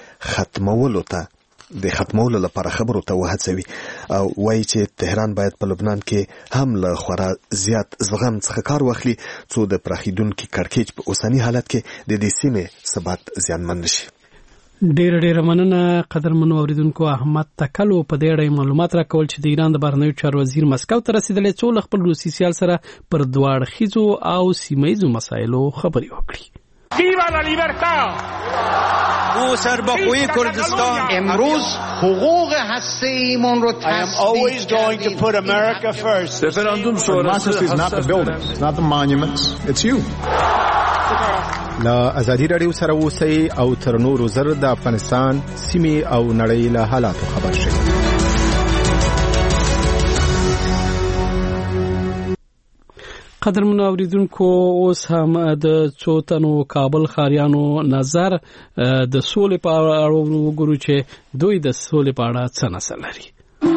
جګړې ختمولو لپاره خبرو ته وهڅوي او وایي چې تهران باید په لبنان کې هم له خورا زیات زغم څخه کار واخلي څو د پراخیدونکي کړکېچ په اوسني حالت کې د دې سیمې ثبات زیانمن نشي. ډېر مننه قدرمنو اوریدونکو. احمد تکلو په دې اړه معلومات راکول چې د ایران د بهرنیو چارو وزیر مسکو ته رسیدلی څو له خپل روسي سیال سره پر دوه اړخیزو او سیمهیزو مسایلو خبرې وکړي. ویوا لا لیبرتا! ما سربخوی کردستان امروز حقوق هسته‌ایمون رو I am always going to put America first. Referendum sonrası is not the buildings, it's not the monuments, it's you. لا ازادي رادیو سره اوسئ او تر نورو زر د افغانستان سیمې او نړۍ له حالاتو خبر شئ. قدرمنو اوریدونکو اوس هم د څو تنو کابل ښاریانو نظر د سولې په اړه وګورو چې دوی د سولې په اړه څه نظر لري.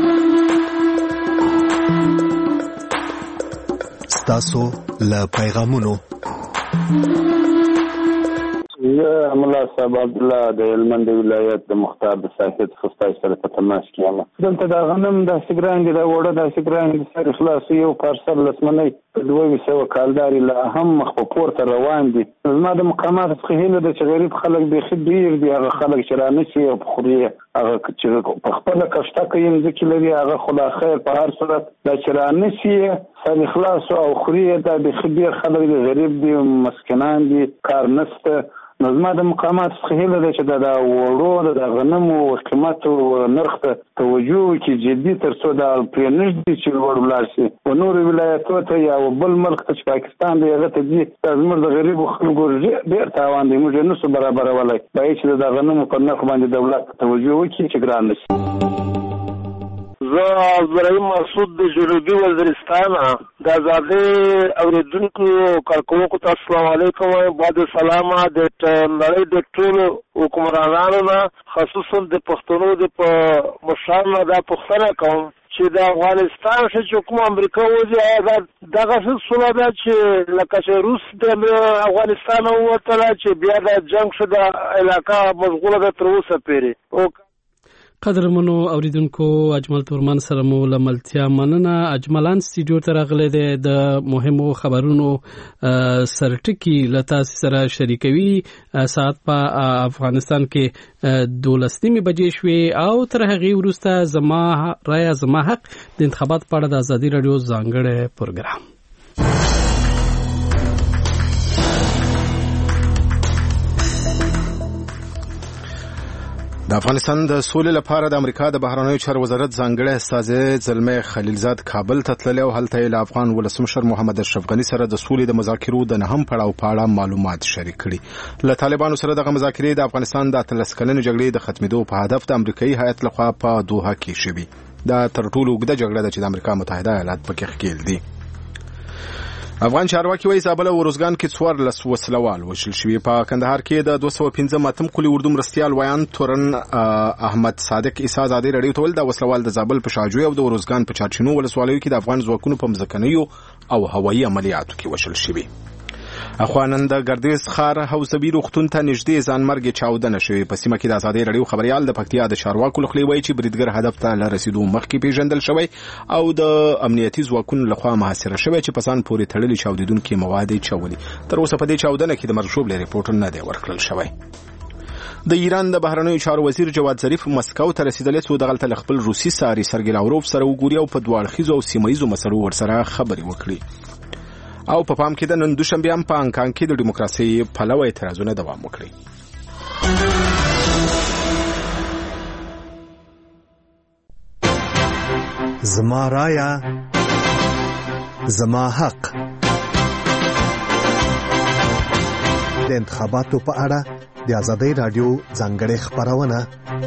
ستاسو له پیغامونو زه ملا صاحب عبدالله د هلمند ولایت د مختار د ساکت خسته سره په تماس کې یم. دلته د غنم د سګران دي د وړه د سګران د سر خلاص یو پارسل لسمنۍ 2200 کالداري لا هم مخ په پورته روان دي. زما د مقامات څخه هیله ده چې غریب خلک بېخي ډېر دي، هغه خلک چې رانشي او خوري هغه چې په خپله کشته کوي مځکې لري هغه خدا خیر په هر صورت دا چې رانشي سر خلاص او خوري دا بېخي ډېر خلک دي، غریب دي، مسکینان دي، کار نشته. نو زما د مقامات څخه هیله ده چې د وړو د غنمو قیمت او نرخ ته توجه وکړي جدي تر څو دا پرې نږدې چې لوړ ولاړ شي په نورو ولایتونو ته یا بل ملک ته چې پاکستان دی هغه ته ځي دا زموږ د غریبو خلکو ډېر تاوان دی، موږ یې نشو برابرولی. باید چې د غنمو په نرخ باندې دولت توجه وکړي چې ګران نه شي. زه عبدالرحیم مسعود د جنوبي وزیرستان د ازادۍ اورېدونکو کارکوونکو ته السلام علیکم وایم. بعد سلامه د نړۍ د ټولو حکمرانانو نه خصوصا د پښتنو د مشرانو نه دا پوښتنه کوم چې د افغانستان چې کوم امریکا وځي دغه څه سوله ده چې لکه چې روس د افغانستان ووتله چې بیا د جنګ شو د علاقه مشغوله ده تر اوسه پورې. قدرمنو اوریدونکو اجمل تورمان سره مو لملتیا مننه. اجملان سټوډیو ته راغلی دی د مهمو خبرونو سرټکی لتا سره شریکوي. ساعت په افغانستان کې 12 بجې شوې او تر هغه وروسته زما رای زما حق د انتخابات په اړه د ازادي رادیو ځانګړی پروګرام. د افغانستان د سولې لپاره د امریکا د بهرنیو چارو وزارت ځانګړی استازی زلمي خلیلزاد کابل ته تللی او هلته یې له افغان ولسمشر محمد اشرف غني سره د سولې د مذاکرو د نهم پړاو په اړه معلومات شریک کړي. له طالبانو سره دغه مذاکرې د افغانستان د 13 کلنې جګړې د ختمېدو په هدف د امریکایي هیئت لخوا په دوحه کې شوي. دا تر ټولو اوږده جګړه ده چې د امریکا متحده ایالات پکې ښکېل دي. افغان چارواکي وایي زابل او روزګان کې 14 وسلوال وژل شوي. په کندهار کې د 215 قولي اردو مرستیال ویان تورن احمد صادق عیسی ازادي رادیو ته ویل د وسلوال د زابل په شاجوی او د روزګان په چارچینو ولسوالیو کې د افغان ځواکونو په مځکنیو او هوایي عملیاتو کې وژل شوي. اخوانن د ګردیز خار حوزوي روغتون ته نږدې ځانمرګ چاودنه شوې. په سیمه کې د ازادي رادیو خبريال د پکتیا د چارواکو لخوا وایي چې بریدګر هدف ته لرسیدو مخکې پیژندل شوی او د امنیتي ځواکونو لخوا محاصره شوی چې پسان پورې تړلي چاودیدونکو مواد چولي. تر اوسه په دې چاودنه کې د مرشوب لري رپورټ نه دی ورکړل شوی. د ایران د بهرنیو چارو وزیر جواد ظریف مسکو ته رسیدلی څو دغلته خپل روسي ساري سرګي لاوروف سره وګوري او په دواړخیزو او سیمایزو مسلو ورسره خبري وکړي. او په پام کې د نن دوشنبه هم په هانګ کې د دیموکراسي پلوه اعتراضونه دوام وکړي. زما رایا زما حق د انتخاباتو په اړه د ازادۍ رادیو ځانګړې خبرونه.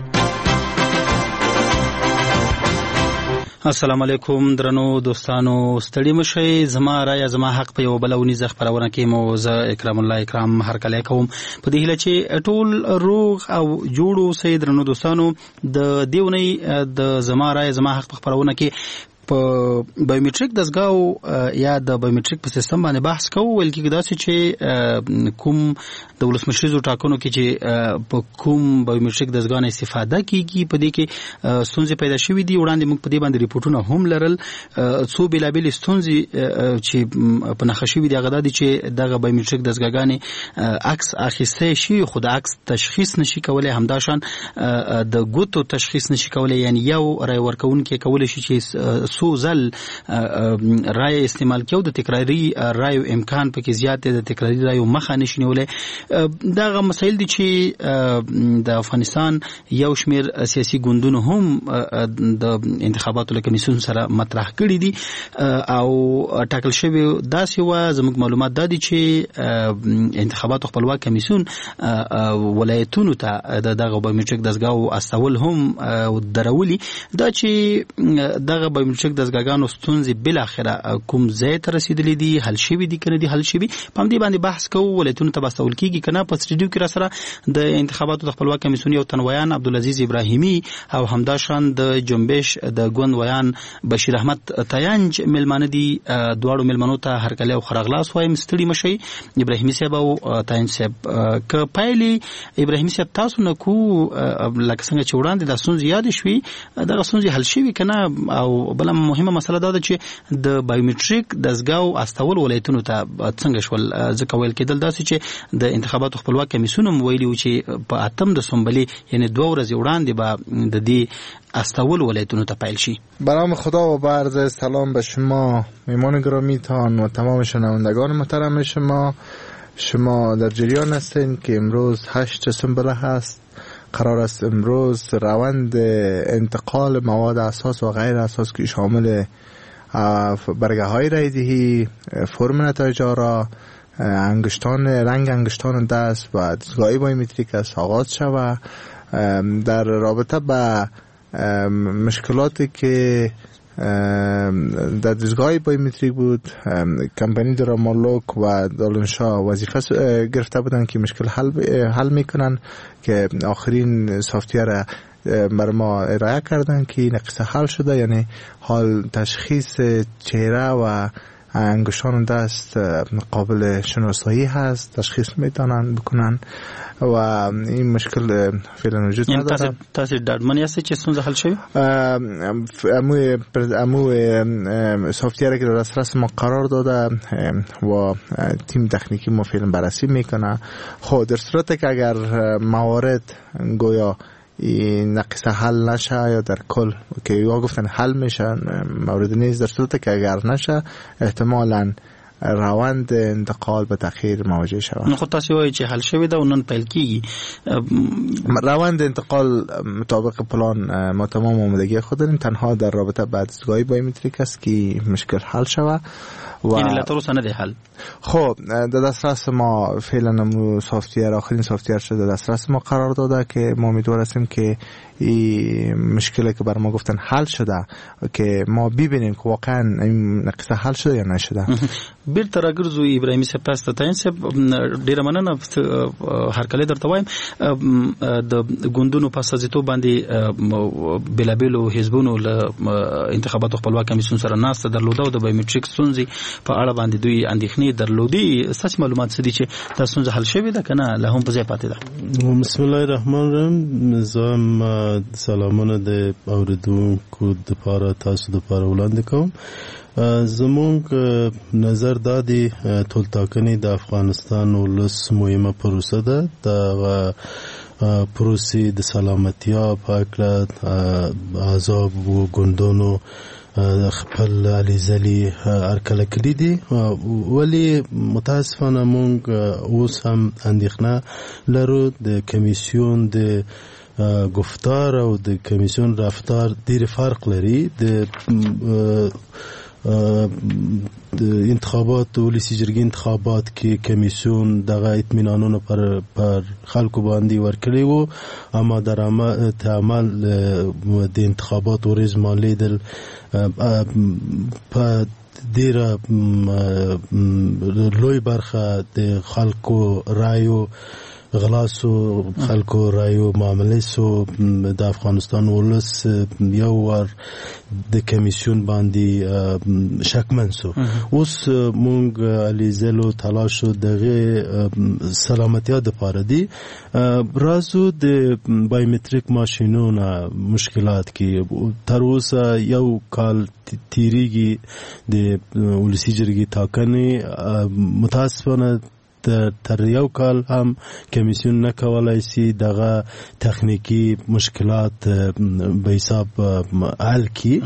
السلام علیکم درنو دوستانو، ستړي مشئ. زما رای زما حق په یو بل ونیزه خبرونه کې مو زه اکرام الله اکرام هر کله کوم په دې هیله چې ټول روغ او جوړو سي. درنو دوستانو، د دیونی د زما رای زما حق په خبرونه کې په بایومټریک دستګاو یا د بایومټریک په سیستم باندې بحث کوو. ول کې داسې چې کوم د ولسمشریزو ټاکنو کې چې په کوم بایومټریک دستګاو استفاده کیږي په دې کې ستونزې پیدا شوې دي. وړاندې موږ په دې باندې ریپورتونه هم لرل. څو بلابل ستونزې چې په نښه شوې دي هغه دي چې دغه بایومټریک دستګاګانې عکس اخیسته شي خو د عکس تشخیص نشي کولای، همداشان د ګوتو تشخیص نشي کولای. یعنی یو رای ورکوونکی کولای شي چې څو ځل رای استعمال کیو د تکراری رایو امکان پکې زیات دی، د تکراری رایو مخه نشي نیولای. دغه مسایل دي چې د افغانستان یو شمیر سیاسي ګوندونو هم د انتخاباتو کمیسیون سره مطرح کړي دي او ټاکل شوی. داسې و زموږ معلومات دادي چې انتخاباتو خپلواک کمیسیون ولایتونو ته دغه بایومټریک دستګاو استول هم درولي. دا چې دغه بایومټریک دستګاګانو ستونزې بل اخره کوم ځای ته رسیدلې دي، حل شوي دي کنه دي حل شوي، په دې باندې بحث کوو. ولایتونو ته بستول کیږي کنه. په سټډیو کې را سره د انتخاباتو د خپلواک کمیسیون یو تنویان عبدالعزیز ابراهیمی او همداشان د جنبش د ګوند ویان بشیر احمد تیانج ملمانه دي. دواړو ملمنو ته هر کله او خرغلاس وایم. ستړي مشي ابراهیمی صاحب او تیانج صاحب. ک پایلی ابراهیمی صاحب تاسو نه کو لکه څنګه چې وړاندې د ستونزې یاد شوي دغه ستونزې حل شوي کنه او بل مهمه مسله دا ده چې د بایومټریک دستګاو استول ولایتونو ته څنګه شول ځکه ویل کېدل داسې چې د انتخاباتو خپلواک کمیسیون هم ویلي و چې په 8 دسامبر یعنی 2 ورځې وړاندې به د دې استول ولایتونو ته پیل شي. به نام خدا و با عرض سلام به شما میهمان گرامیتان و تمام شنوندگان محترم شما در جریان هستین که امروز 8 دسامبر هست. قرار است امروز روند انتقال مواد اساس و غیر اساس که شامل برگه های رایدهی، فرم نتایج آرا، رنگ انگشتان دست و دستگاه بایومتریک است آغاز شود. در رابطه با مشکلاتی که در دستگاه بایومتریک بود، کمپانی درامالوک و دالنشاه وظیفه گرفته بودن که مشکل حل میکنن که آخرین سافتویر بر ما ارائه کردن که نقصه حل شده، یعنی حال تشخیص چهره و انگشتان دست قابل شناسایی هست، تشخیص میتونن بکنن و این مشکل فعلا وجود نداره. یعنی تاسو ډاډمن یاست چې څنګه حل شوی؟ امو سافتویر که در دسترس ما قرار داده و تیم تکنیکی ما فعلا بررسی میکنه. خب در صورت که اگر موارد گویا این نقصه حل نشه یا در کل که یا گفتن حل میشه مورد نیست، در صورت که اگر نشه احتمالاً روند انتقال به تأخیر مواجه شود. خود تاسو وایي چې حل شوی دا ونن پیل کیږي. روند انتقال مطابق پلان ما تمام آمادگی خود داریم، تنها در رابطه با دستگاه بایومتریک است که مشکل حل شود و یعنی لطروس نه ده حل. خب در دسترس ما فعلا سافتویر آخرین سافتویر شده در دسترس ما قرار داده که ما امیدوار هستیم که این مشکلی که بر ما گفتن حل شده که ما ببینیم که واقعا این نقصه حل شده یا نشده. بیرته راګرځو ابراهیمي صاحب تاسو ته تاین صاحب ډیره مننه هر کله درته وایم د ګوندونو په سازیتو باندې بلابلو حزبونو له انتخاباتو خپلواک کمیسیون سره ناسته درلوده او د بایومټریک ستونزې په اړه باندې دوی اندېښنې درلودي. سچ معلومات څه دي چې تاسو ستونزه حل شوې ده کنه له هم په ځای پاتې ده؟ بسم الله الرحمن الرحیم. زم سلامونه د اوریدونکو د پاره تاسو د پاره وړاندې کوم. زمونږ نظر دادی ټول ټاکنې د افغانستان ولس مهمه پروسه ده. د پروسې د سلامتیا پاکله عذاب و ګوندونو خپل علیزلی ارکله کړی دي، ولی متاسفانه مونږ اوس هم اندېښنه لرو د کمیسیون د گفتار او د کمیسیون رفتار ډېر فرق لري. د انتخابات ولسی جرګې انتخابات کې کمیسیون دغه اطمینانونه پر خلکو باندې ورکړي وو، اما در عمل د انتخابات ورځ مالي دل په ډېره لوی برخه د خلکو رایو غلاسو خلکو رایو معاملې سو د افغانستان ولس یو ور د کمیسیون باندې شکمن سو. اوس مونږ علیزلو تلاش دغه سلامتیا د پاره دی رازو د بایومټریک ماشینونو مشکلات کې تر اوسه یو کال تیریږي د ولسی جرګې ټاکنې متاسفانه تر یو کال هم کمیسیون نکولای سي دغه تخنیکی مشکلات به حساب حل کی.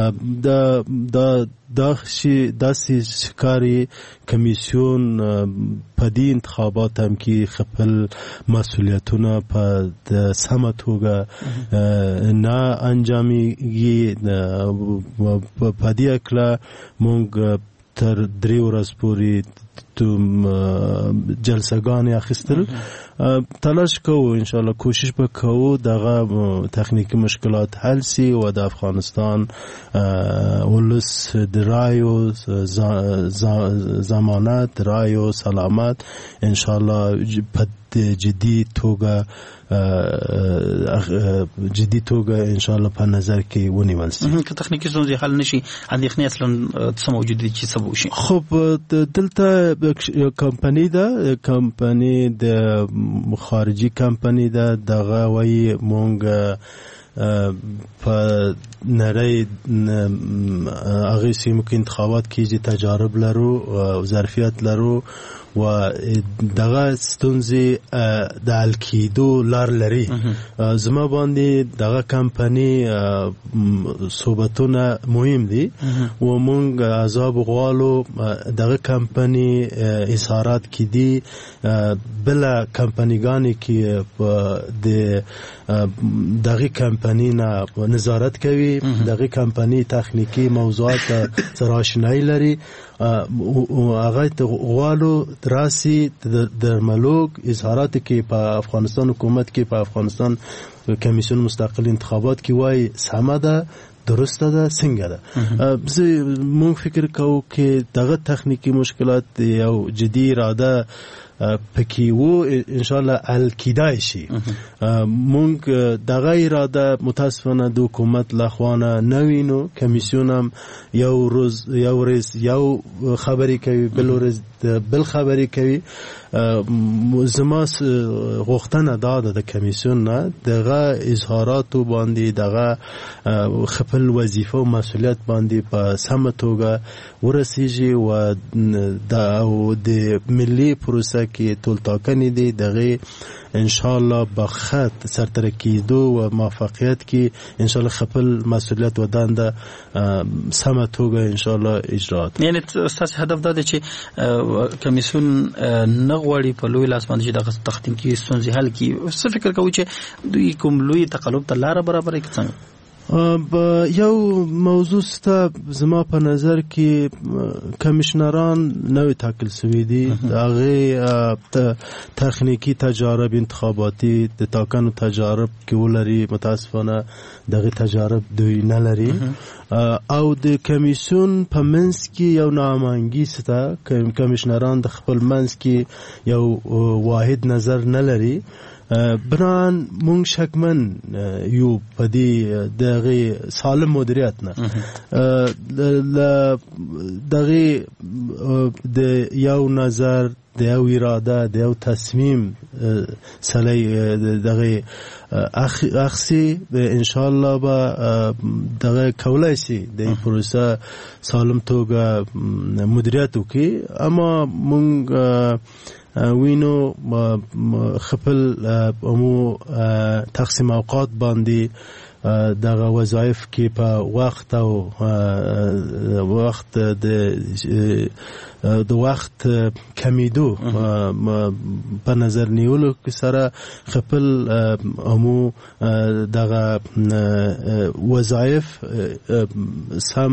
داسې ښکاري کمیسیون په دې انتخابات هم کې خپل مسؤلیتونه په سمه توګه نه انجامېږي. په دې اکله موږ تر 3 ورځې پورې جلسه‌ګانې اخیستل تلاش کوو، ان شاء الله کوشش وکړو دغه تخنیکی مشکلات حل سي او د افغانستان ولس د رایو ضمانت رایو سلامت ان شاء الله په جدي توګه ان شاء الله په نظر کې ونیول سي. که تخنیکی ستونزې حل نشي اندېښنې اصلا څه موجود دي چې سبب شي؟ خب دلته کمپنی د خارجي کمپنی ده دغه وایي مونږ په نړۍ هغه سیمو کې انتخابات کیږي تجارب لرو ظرفیت لرو و دغه ستونزې د حل کېدو لار لري زما باندې دغه کمپنی صحبتونه مهم دي و مونږ عذاب غواړو دغه کمپنی اظهارات کې دي بل کمپنیګانی کې د دغه کمپنی نه نظارت کوي دغه کمپنی تخنیکی موضوعات سره آشنایی لري هغه ته غواړو راسي درملوک اظهارات کې په افغانستان حکومت کې په افغانستان کمیسیون مستقل انتخابات کې وای سمه ده درسته ده څنګه ده مونږ فکر کوو چې دغه تخنیکی مشکلات یو جدي اراده پکې وو ان شاء الله حل کیدای شي مونږ دغه اراده متاسفانه د حکومت لخوانه نوینو کمیسیون هم یو ورځ یو خبري کوي بل ورځ بل خبري کوي زما غوښتنه ده د کمیسیون نه دغه اظهارات باندې دغه خپل وظیفه او مسؤلیت باندې په سمه توګه ورسیږي و د ملي پروسه کې ټول ټاکنې دي دغه ان شاء الله بخت سرتر کېدو و موفقیت کې ان شاء الله خپل مسؤلیت و دنده سمه توګه ان شاء الله اجرات یعنی تاسو هدف دا دی چې کمیسیون نه غواړي په لوی لاس باندې دغه تخنیکی ستونزې حل کړي څه فکر کوي چې دوی کوم لوی تقلب ته لار برابر کړي څنګه یو موضوع ستا زما په نظر کې کمیشنران نوې ټاکل شوي دي هغه تخنیکی تجارب انتخاباتي د ټاکنو تجارب کې ولري متاسفانه دغه تجارب دوی نه لري او د کمیسیون په منځ کې یو نامنګي ستا کمیشنران د خپل منځ کې یو واحد نظر نه لري بران مونږ شکمن یو پدې دغه سالم مدیریت نه دغه د یو نظر د یو اراده د یو تصمیم سلی دغه اخسی ان شاء الله با دغه کولای شي د پروسه سالم توګه مدیریت وکړي اما مونږ وینو خپل امو تقسیم اوقات باندې دغه وظایف کې په وخت او وخت د وخت کمیدو په نظر نیولو کې سره خپل امو دغه وظایف سم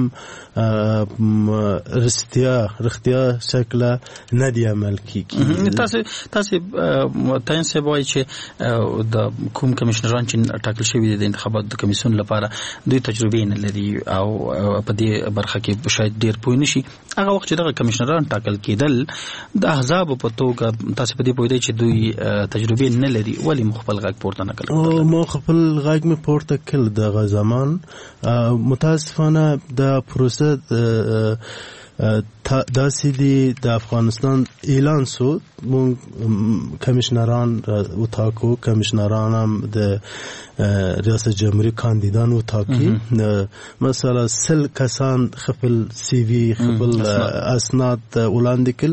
رښتیا شکل نه دی عمل کیږي تاسو تاسو وایي چې د کوم کمیشنران چې ټاکل شوی دي د انتخاباتو د کمیسیون لپاره دوی تجربه نه لري او په دې برخه کې شاید ډیر پوه نشي هغه وخت چې دغه کمیشنران ټاکل کېدل د احزاب په توګه تاسو په دې پوه دی چې دوی تجربه نه لري ولی مخبل غږ پورته نه کړل مو خپل غږ مې پورته کړ دغه زمان متاسفانه د پروسه داسې دي د افغانستان اعلان شو مونږ کمیشنران وټاکو کمیشنران هم د ریاست جمهوریت کاندیدان وټاکي مثلا سل کسان خپل سی وی خپل اسناد وړاندې کړل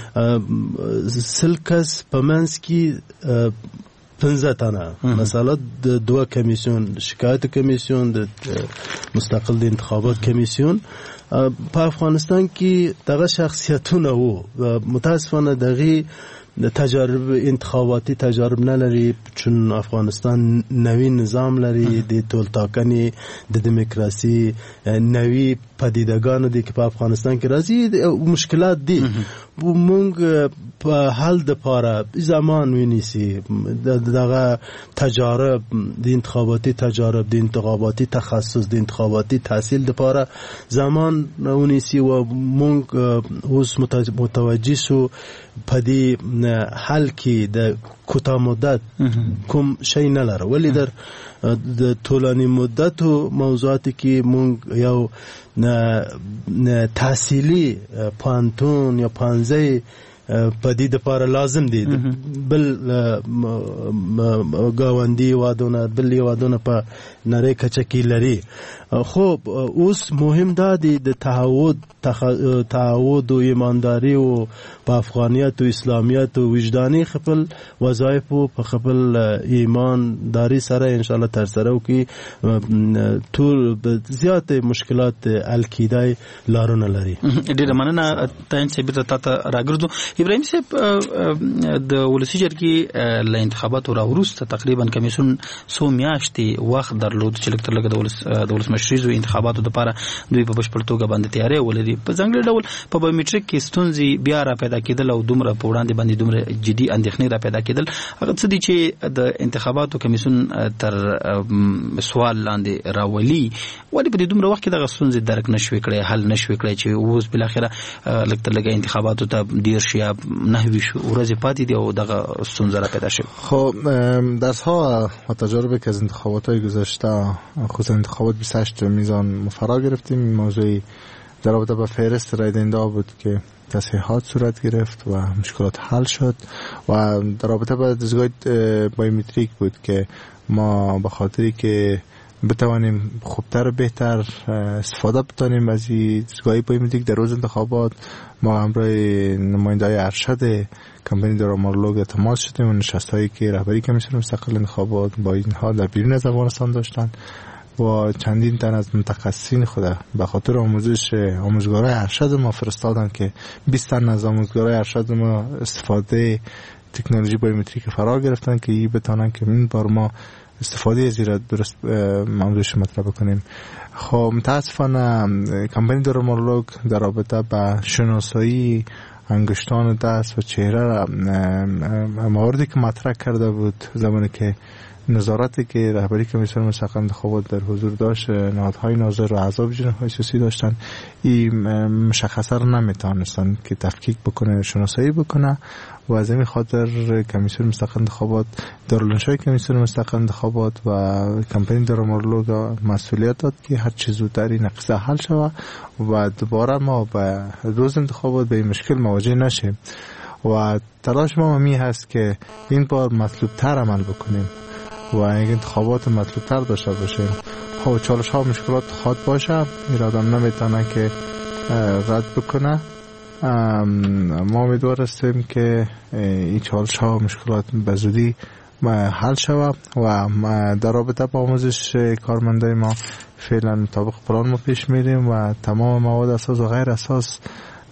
سل کس په منځ کې 15 تنه مثلا د دوه کمیسیون شکایت کمیسیون د مستقل د انتخابات کمیسیون په افغانستان کې دغه شخصیتونه وو متاسفانه دغه د تجارب انتخاباتي تجارب نه لري چون افغانستان نوی نظام لري د ټول ټاکنې د دیموکراسي نوی پدیدګانو دي چې په افغانستان کې راځي مشکلات دي مونږ په حل د پاره زمان ونیسي دغه تجارب د انتخاباتي تجارب د انتخاباتي تخصص د انتخاباتي تحصیل د پاره زمان ونیسي و مونږ اوس متوجه شو په دې حل کې د کوتاه مدت کوم شي نه لري ولې در د طولانی مدتو موضوعات کې مونږ یو تحصیلی پانتون یا پانزه پدید لپاره لازم دي بل گاوندی وادونه بل وادونه په نړۍ کچه کې لري خو اوس مهم دا دی د تعهد او ایمانداری او په افغانیت او اسلامیت او وجداني خپل وظایف په خپل ایمانداری سره ان شاء الله تر سره وکي ټول زیات مشکلات الکیدای لارونه لري. ډیره مننه تاسو چې بیرته تاسو راګرځو. ابراهیم صاحب د ولسی جرګې ل انتخاباتو راوروسته تقریبا کمیسیون سو میاشتې وخت درلود چې لکه د ولس مشرعو انتخاباتو لپاره دوی په بشپړ توګه باندې تیاری ولري. په ځانګړي ډول په بایومټریک کې ستونزې بیا را پیدا کېدل او دومره په وړاندې باندې دومره جدي اندېښنې را پیدا کېدل. هغه څه دي چې د انتخاباتو کمیسیون تر سوال لاندې راولي ولې په دې دومره وخت کې دغه ستونزې درک نشوي کړي حل نشوي کړي چې اوس بل اخره لکه انتخاباتو ته ډیر شي نه وی شو ورځې پاتې دی او دغه ستونزه را پیدا شي. خب درس‌ها و تجاربی که از انتخابات‌های گذشته خصوصا انتخابات 28 میزان فرا گرفتیم. موضوعی در رابطه با فهرست رای دهنده بود که تصحیحات صورت گرفت و مشکلات حل شد و در رابطه با دستگاه بایومتریک بود که ما به خاطری که بتوانیم خوبتر و بهتر استفاده بتانیم از این دستگاه بایومتریک در روز انتخابات ما همراه نماینده‌های ارشد کمپانی درامارلوگ تماس شدیم و نشست‌هایی که رهبری کمیسیون مستقل انتخابات با اینها در بیرون از افغانستان داشتن و چندین تن از متخصصین خود به خاطر آموزگارای ارشد ما فرستادن که 20 تن از آموزگارای ارشد ما استفاده تکنولوژی بایومتریک فرا گرفتن که این بتانن که این بار ما استفاده از این درست موضوعش مطرح بکنیم. خب متاسفانه کمپانی درامارلوگ در رابطه با شناسایی انگشتان دست و چهره مواردی که مطرح کرده بود زمانی که نظارتی که رهبری کمیسیون مستقل انتخابات در حضور داشت نهادهای ناظر و اعضای جناح سیاسی داشتن این مشخصه رو نمیتونستن که تفکیک بکنه شناسایی بکنه و از این خاطر کمیسیون مستقل انتخابات دارالانشای کمیسیون مستقل انتخابات و کمپانی درامارلوگ مسئولیت داد که هر چه زودتر این نقصه حل شود و دوباره ما به روز انتخابات به این مشکل مواجه نشیم و تلاش ما می هست که این بار مطلوب تر عمل بکنیم و این انتخابات مطلوب تر داشته باشیم. خب چالش ها و مشکلات خواد باشه این آدم نمیتونه که رد بکنه. ما امیدوار هستیم که این چالش ها و مشکلات به زودی حل شود و در رابطه با آموزش کارمندای ما فعلا مطابق پلان ما پیش میریم و تمام مواد اساس و غیر اساس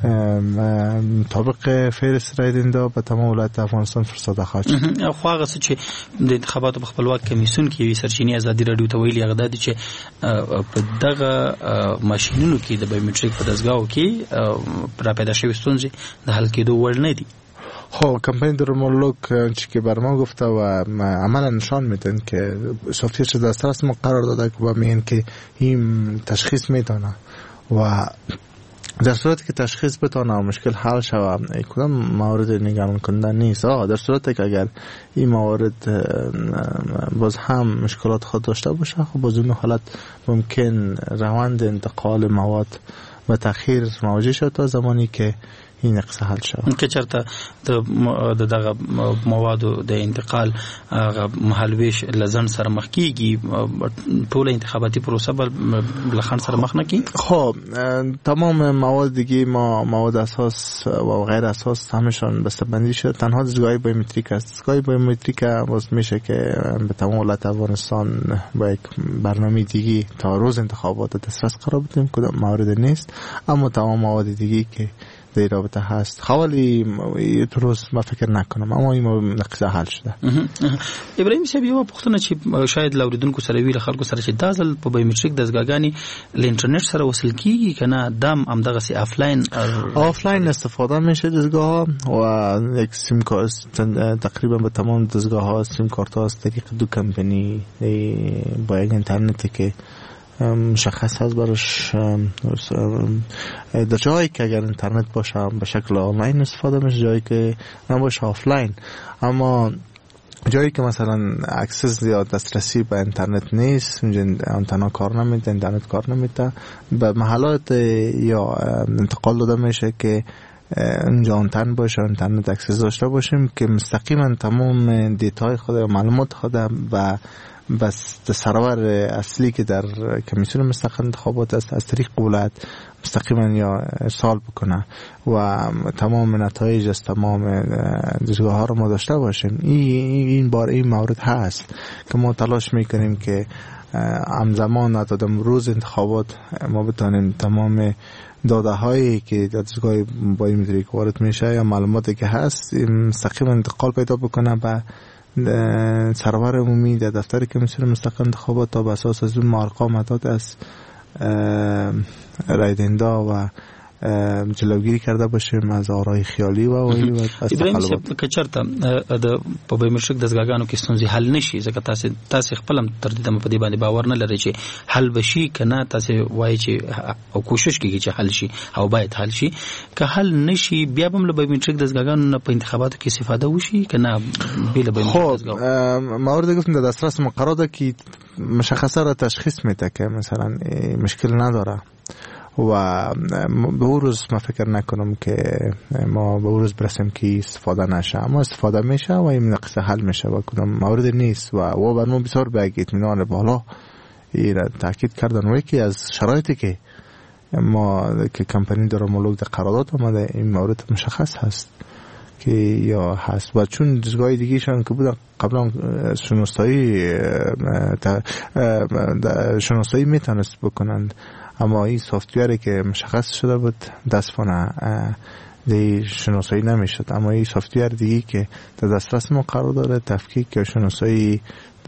مطابق فهرست رای دهنده به تمام ولایت افغانستان فرستاده خواهد شد. خو هغه څه چې د انتخاباتو په خپلواک کمیسیون کې وی سرچینې ازادي رادیو ته ویلي هغه دي چې په دغه ماشینونو کې د بایومټریک په دستګاو کې را پیدا شوی ستونزې د حل کېدو وړ نه دي. خب کمپانی درامارلوگ که بر ما گفته و عملا نشان میدن که سافتیرش دسترس ما قرار داده که با میگن که این تشخیص میتونه و در صورتی که تشخیص بتونه و مشکل حل شود کدام موارد نگران کننده نیست. در صورتی که اگر این موارد باز هم مشکلات خود داشته باشه خب باز اون حالت ممکن روند انتقال مواد و تأخیر مواجه شد تا زمانی که این نقص حل شود. که چرته د دغه موادو د انتقال محلویش لزن سره مخ کیږي ټول انتخاباتي پروسه بل خان سره مخ نه کی. خب تمام مواد دیگه ما مواد اساس و غیر اساس همشون بسته‌بندی شد. تنها دستگاه بایومتریک است. دستگاه بایومتریک باز میشه که به تمام ولایت افغانستان با یک برنامه دیگه تا روز انتخابات دسترس قرار بدیم کدام موارد نیست اما تمام مواد دیگه که در رابطه هست حوالی روز ما فکر نکنم اما این نقصه حل شده. ابراهیم صاحب یو پوښتنه چې شاید لاوریدونکو سره ویل خلکو سره چې دازل په بایومټریک دزګاګانی ل انټرنیټ سره وصل کیږي کنه دم همدغه سي آفلاین استفاده میشه دزګاه و یک سیم کارت تقریبا به تمام دزګاه ها سیم کارت ها از طریق دو کمپانی با یک اینترنتی که مشخص هست براش در جایی که اگر اینترنت باشه به شکل آنلاین استفاده میشه جایی که نباشه آفلاین اما جایی که مثلا اکسس یا دسترسی به اینترنت نیست آنتنا کار نمیده اینترنت کار نمیده به محلات یا انتقال داده میشه که اونجا آنتن باشه، اینترنت اکسس داشته باشیم که مستقیما تمام دیتاهای خود و معلومات خود و بس سرور اصلی که در کمیسیون مستقل انتخابات است از طریق ولایت مستقیما یا ارسال بکنه و تمام نتایج از تمام دستگاه ها رو ما داشته باشیم. این مورد هست که ما تلاش میکنیم که همزمان حتی روز انتخابات ما بتانیم تمام داده هایی که در دستگاه بایومتریک وارد میشه یا معلوماتی که هست مستقیما انتقال پیدا بکنه به سرور عمومی در دفتر کمیسیون مستقل انتخابات تا به اساس از اون ارقام اعداد از رای دهنده و جلوگیری کرده باشیم از آرای خیالی و از تقلبات. که چرته د په بایومټریک دستګاګانو کې ستونزې حل نشي ځکه تاسو خپل تر دې په دې باندې باور نه لرئ چې حل بشي کنه تاسو وایي چې او کوشش کوي چې حل شي او باید حل شي. که حل نشي بیا هم له بایومټریک دستګاګانو په انتخاباتو کې استفاده وشي کنه بل بایومټریک دستګاګانو موارد گفتم در دسترس مقرره که مشخصه را تشخیص میده که مثلا مشکل نداره و به اون روز ما فکر نکنم که ما به اون روز برسیم که استفاده نشه، اما استفاده میشه و این نقصه حل میشه و کدام مورد نیست و بر ما بسیار به اطمینان بالا این تاکید کردن و یکی از شرایطی که ما که کمپانی درامولوگ در قرارداد آمده این مورد مشخص هست که یا هست و چون دستگاه دیگه شان که بودن قبلا شناسایی میتونست بکنند، اما این سافتوری که مشخص شده بود دستفانه دی شناسایی نمیشد. اما این سافتویر دیگه که در دسترس ما قرار داره تفکیک یا شناسایی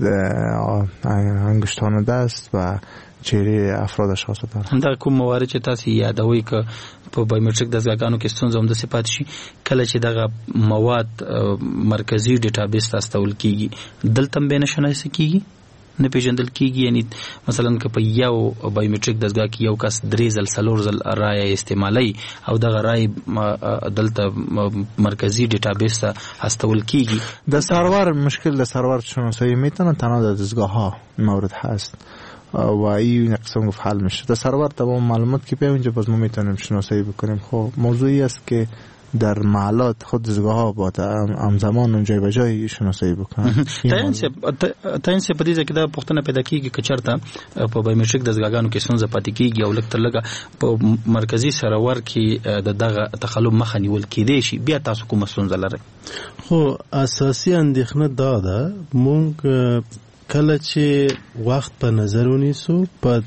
انگشتان دست و چهره افراد اشخاص داره. دا کوم موارد چې تاسو یادوي که په بایومټریک دستګاګانو کې ستونزه هم د صفات شي کله چې دغه مواد مرکزی ډیټابیس ته استول کیږي دلته به نشناسي کیږي نه پیژندل کیږي. یعنی مثلا که په یو بایومټریک دستګاه کې یو کس 3 ځل 4 ځل رای استعمالي او دغه رای دلته مرکزی ډیټابیس ته استول کیږي. د سرور مشکل د سرور شناسایی میتونه تنها د دستگاه ها مورد هست و این قسم گفت حل میشه. در سرور تمام معلومات که اونجا باز ما میتونیم شناسایی بکنیم. خب موضوعی است که در محلات خود دستگاه ها با همزمان اونجا به جای شناسایی بکنن. تاین سه پدې ځکه دا پښتنه پیدا کیږي که چرته په بایومټریک دستګاګانو کې ستونزه پاتې کیږي او لکه لګه په مرکزی سرور کې دغه تخلف مخه نیول کېدی شي بیا تاسو کوم ستونزه لرئ؟ خو اساسي اندېښنه دا ده مونږ کله چې وخت په نظر ونیسو په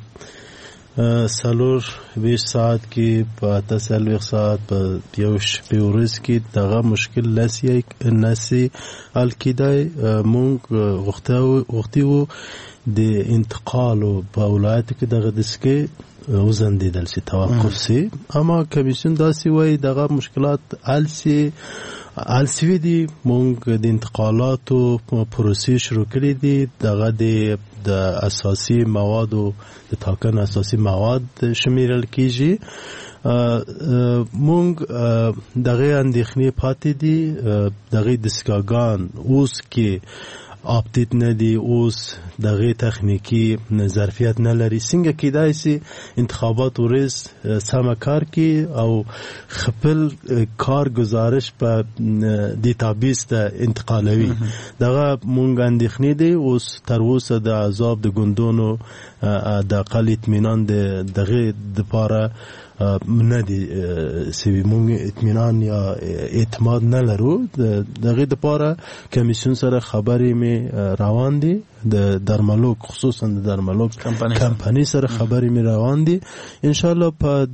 20 ساعت کې په 30 ساعت په یو شپه ورځ کې دغه مشکل نسی الکیدای مونږ وختو د انتقال په ولایت کې دغه دسکه وزندیدل سي توقف سي. اما کمیسیون داسې وای دغه مشکلات السوی دی مونږ د انتقالاتو پروسې شروع کړې دي. دغه د اساسي موادو د ټاکنې اساسي مواد شمیرل کیږي. مونږ دغه اندېښنې پاتې دي دغه دستګاګان اوس کې اپډیټ نه دی، اوس دغه تخنیکی ظرفیت نه لري. څنګه کېدای شي انتخابات ورځ سم کار کی او خپل کار گزارش په ډیټابیس ته انتقالوي. دغه مونږ اندېښنې دي اوس تر اوسه د عذاب د ګوندونو د اقل اطمینان دغه لپاره نه دی سوي. مونږ اطمینان یا اعتماد نه لرو. دغه لپاره کمیسیون سره خبرې می روان دي د درملوک خصوصا د درملوک کمپنی سره خبرې می روان دي. ان شاء الله په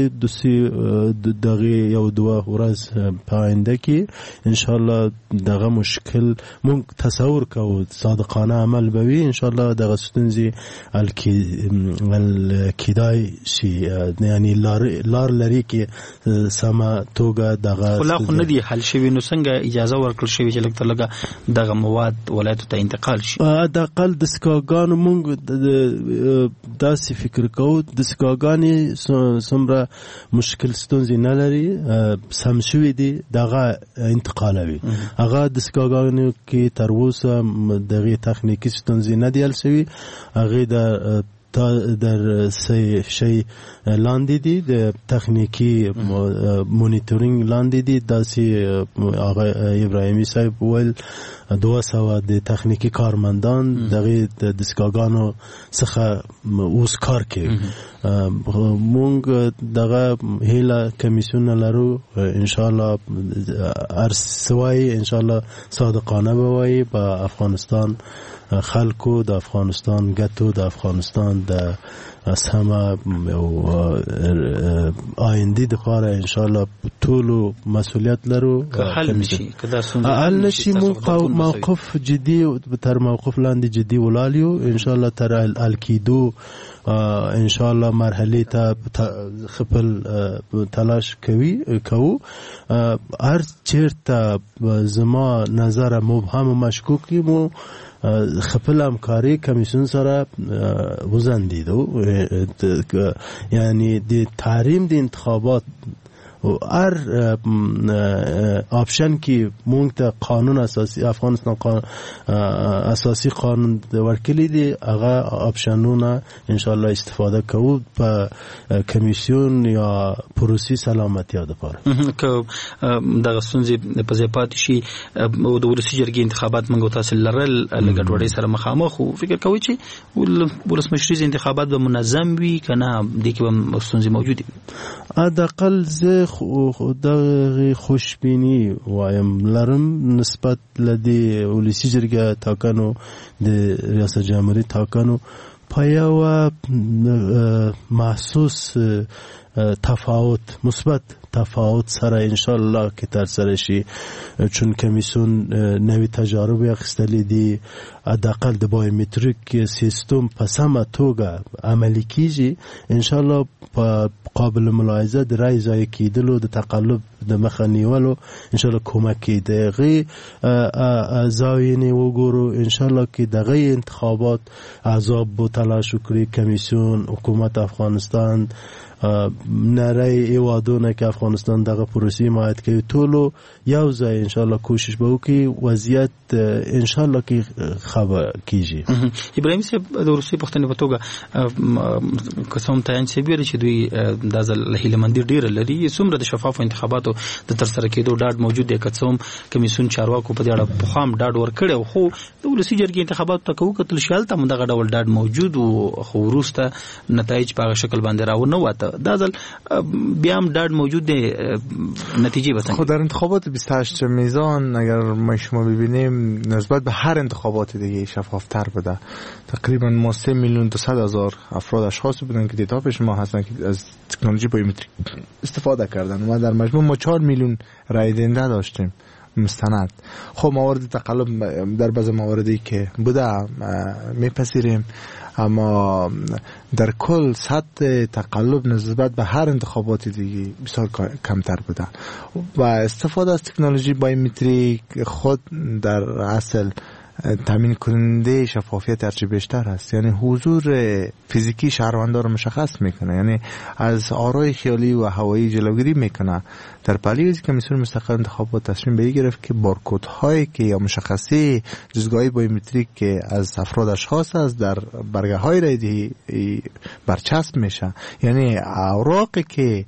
دغه یو دوه ورځ په آینده کې ان شاء الله دغه مشکل مونږ تصور کوو صادقانه عمل بوي. ان شاء الله دغه ستونزې الکیدای شي یعنی لار لري کې سما توګه دغه خلا خو نه دی حل شوی. نو څنګه اجازه ورکړل شوی چې لکه دغه مواد ولایت ته انتقال شي؟ د اقل دستګاګانو مونږ داسې فکر کوو دستګاګانې څومره مشکل ستونزې نه لري سم شوي دي دغه انتقالوي. هغه دستګاګانو کې تر اوسه دغه تخنیکی ستونزې نه دي حل شوي. هغه د در سه شی لاندې دي د تخنیکی مونیټورینګ لاندې دي. داسې آقا ابراهیمی صاحب ویل 200 د تخنیکی کارمندان دغه د دستګاګانو څخه اوس کار کوي. مونږ دغه هیله کمیسیون لرو ان شاء الله ارسوي ان شاء الله صادقانه بوي په افغانستان خلکو د افغانستان ګټو د افغانستان د سمه آینده د لپاره ان شاء الله ټول مسؤلیت لرو. حل نشي موقف جدي تر موقف لاندې جدي ولالیو ان شاء الله تر الکیدو ان شاء الله مرحله ته خپل تلاش کوو. هر چیرته زما نظر مبهم و مشکوکی مو خپل همکاری کمیسیون سره وزندیدو، یعنی د تحریم د انتخابات و هر آپشن که مونږ ته قانون اساسی افغانستان اساسی قانون ورکړي دي هغه آپشنونه ان شاء الله استفاده کوو په کمیسیون یا پروسې سلامتیا لپاره. که دغه ستونزې په ځای پاتې شي او د ولسي جرګې انتخابات موږ تاسو لرل لګډوډۍ سره مخامخ او فکر کوي چې ولسمشریز انتخابات به منظم وي کنه د کې به ستونزې موجود دي. حداقل زه دغه خوشبینی وایم لرم نسبت لدی ولسی جرګه ټاکنو د ریاست جمهوریت ټاکنو پایو محسوس تفاوت مثبت تفاوت سره ان شاء الله که تر سره شي، چون کمیسیون نوی تجارب اخیستلی دي حداقل د بایومتریک سیستم په سمه توګه عملي کیږي ان شاء الله په قابل ملاحظه د رای ځای کېدلو د تقلب د مخه نیولو ان شاء الله کمک کیږي. زاوینه وګورو ان شاء الله که دغه انتخابات عذاب بو تلاش وکړي کمیسیون حکومت افغانستان نره ایوادونه که افغانستان دغه پروسې حمایت کوي ټولو یو ځای ان شاء الله کوشش به وکړي وضعیت ان شاء الله کې خبر کیږي. ابراهیم صاحب د روسي پښتنې په توګه قسم ته ان سیبیر چې دوی د ځل هیلمندي ډیر لري څومره د شفاف انتخاباتو د تر سره کېدو ډاډ موجود دی. کڅوم کمیسیون چارواکو په دې اړه پخام ډاډ ورکړي خو د ولسي جرګې انتخاباتو ته کوو کتل شالته دغه ډول ډاډ موجود او خو وروسته نتایج په شکل باندې راونه وته دا ځل بیا هم ډاډ موجود دی نتیجه به خود در انتخابات 28 میزان اگر ما شما ببینیم نسبت به هر انتخابات دیگه شفافتر بوده. تقریبا ما 3,200,000 افراد اشخاص بودن که دیتا پیش ما هستن که از تکنولوژی بایومتریک استفاده کردن و در مجموع ما 4 میلیون رای دهنده داشتیم مستند. خب موارد تقلب در بعض مواردی که بوده میپذیریم، اما در کل سطح تقلب نسبت به هر انتخابات دیگه بسیار کمتر بوده و استفاده از تکنولوژی بایومتریک خود در اصل تامین کننده شفافیت هرچی بیشتر است، یعنی حضور فیزیکی شهروندان رو مشخص میکنه، یعنی از آرای خیالی و هوایی جلوگیری میکنه. در پلیوزی کمیسیون مستقل انتخابات تصمیم به این گرفت که بارکد هایی که یا مشخصی جزگاهی بایومتریک که از افراد اشخاص است در برگه های رایدهی برچسب میشه، یعنی اوراقی که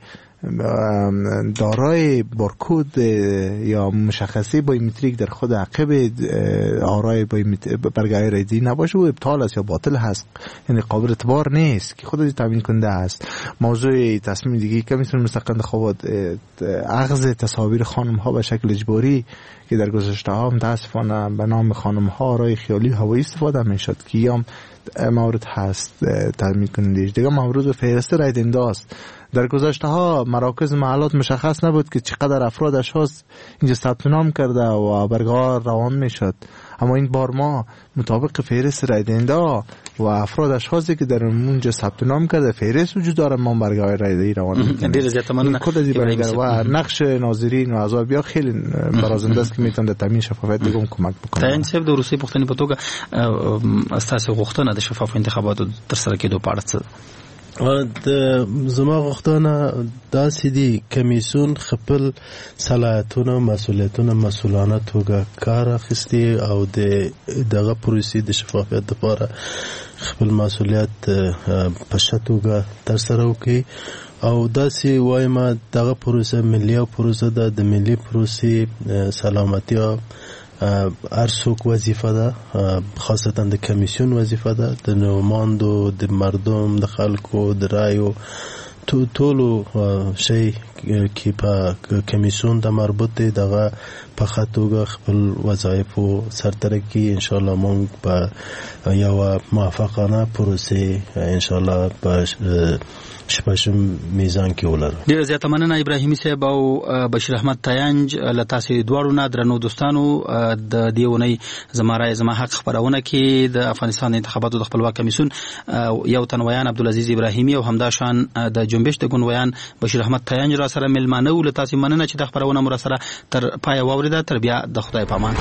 دارای بارکد یا مشخصی بایومتریک در خود عقب آرای برگه رایدی نباشه و ابطال است یا باطل هست، یعنی قابل اعتبار نیست که خود تامین کننده است. موضوع تصمیم دیگه کمیسیون مستقل انتخابات اخذ تصاویر خانم ها به شکل اجباری که در گذشته ها متاسفانه به نام خانم ها آرای خیالی هوایی استفاده میشد که یا مورد هست تامین کننده دیگه مورد فهرست رای دهنده است. در گذشته ها مراکز محلات مشخص نبود که چقدر افراد اشخاص اینجا ثبت نام کرده و برگه ها روان میشد، اما این بار ما مطابق فهرست رای دهنده و افراد اشخاصی که در اونجا ثبت نام کرده فهرست وجود داره ما برگه های رای دهی روان میکنیم. و نقش ناظرین و اعضای بیا خیلی برازنده است که میتونه تامین شفافیت دیگه کمک بکنه. تا این سبب د روسي پښتنې په توګه استاسو غوښتنه د شفاف انتخاباتو تر سره کېدو په اړه څه؟ زما غوښتنه داسې دي کمیسیون خپل صلاحیتونه مسؤلیتونه مسؤلانه توګه کار اخیستي او دغه پروسې د شفافیت لپاره خپل مسؤلیت په ښه توګه ترسره وکړي او داسې وایم دغه پروسه ملي او پروسه د ملي پروسې سلامتیا هر څوک وظیفه ده خاصتا د کمیسیون وظیفه ده د نوماندو د مردم د خلکو د رایو ټولو شی کې په کمیسیون د مربوط دی دغه په خاطوګه خپل وظایفو سرته کړي ان شاء الله موږ په یو موافقانه پروسه ان شاء الله په شپږم میزان کې ولرو. ډیره زیاته مننه ابراهیمي صاحب او بشیر احمد تاینج له تاسو دواړو نه درنو دوستانو د دیونی زمارای زما حق خبرونه کې د افغانستان انتخاباتو د خپلواک کمیسیون یو تنویان عبدالعزیز ابراهیمي او همدا شان د جنبش د ګوندویان بشیر احمد تاینج را سره ملمانه ول تاسو مننه چې د خبرونه مر سره تر پای واوریده تر بیا د خدای پامان.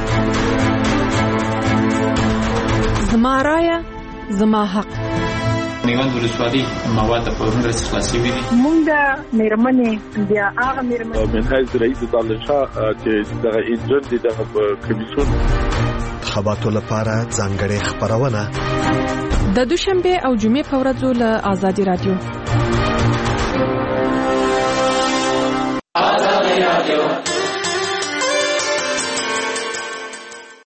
زمارای زما حق میوند ولسوالي مواد په ورنګ خلاصي وي مونږ د میرمنې بیا هغه میرمنې من حیث رئیس دالشا چې دغه ایجنټ دغه کمیسیون انتخاباتو لپاره ځانګړې خبرونه د دوشنبه او جمعې په ورځو له آزادي رادیو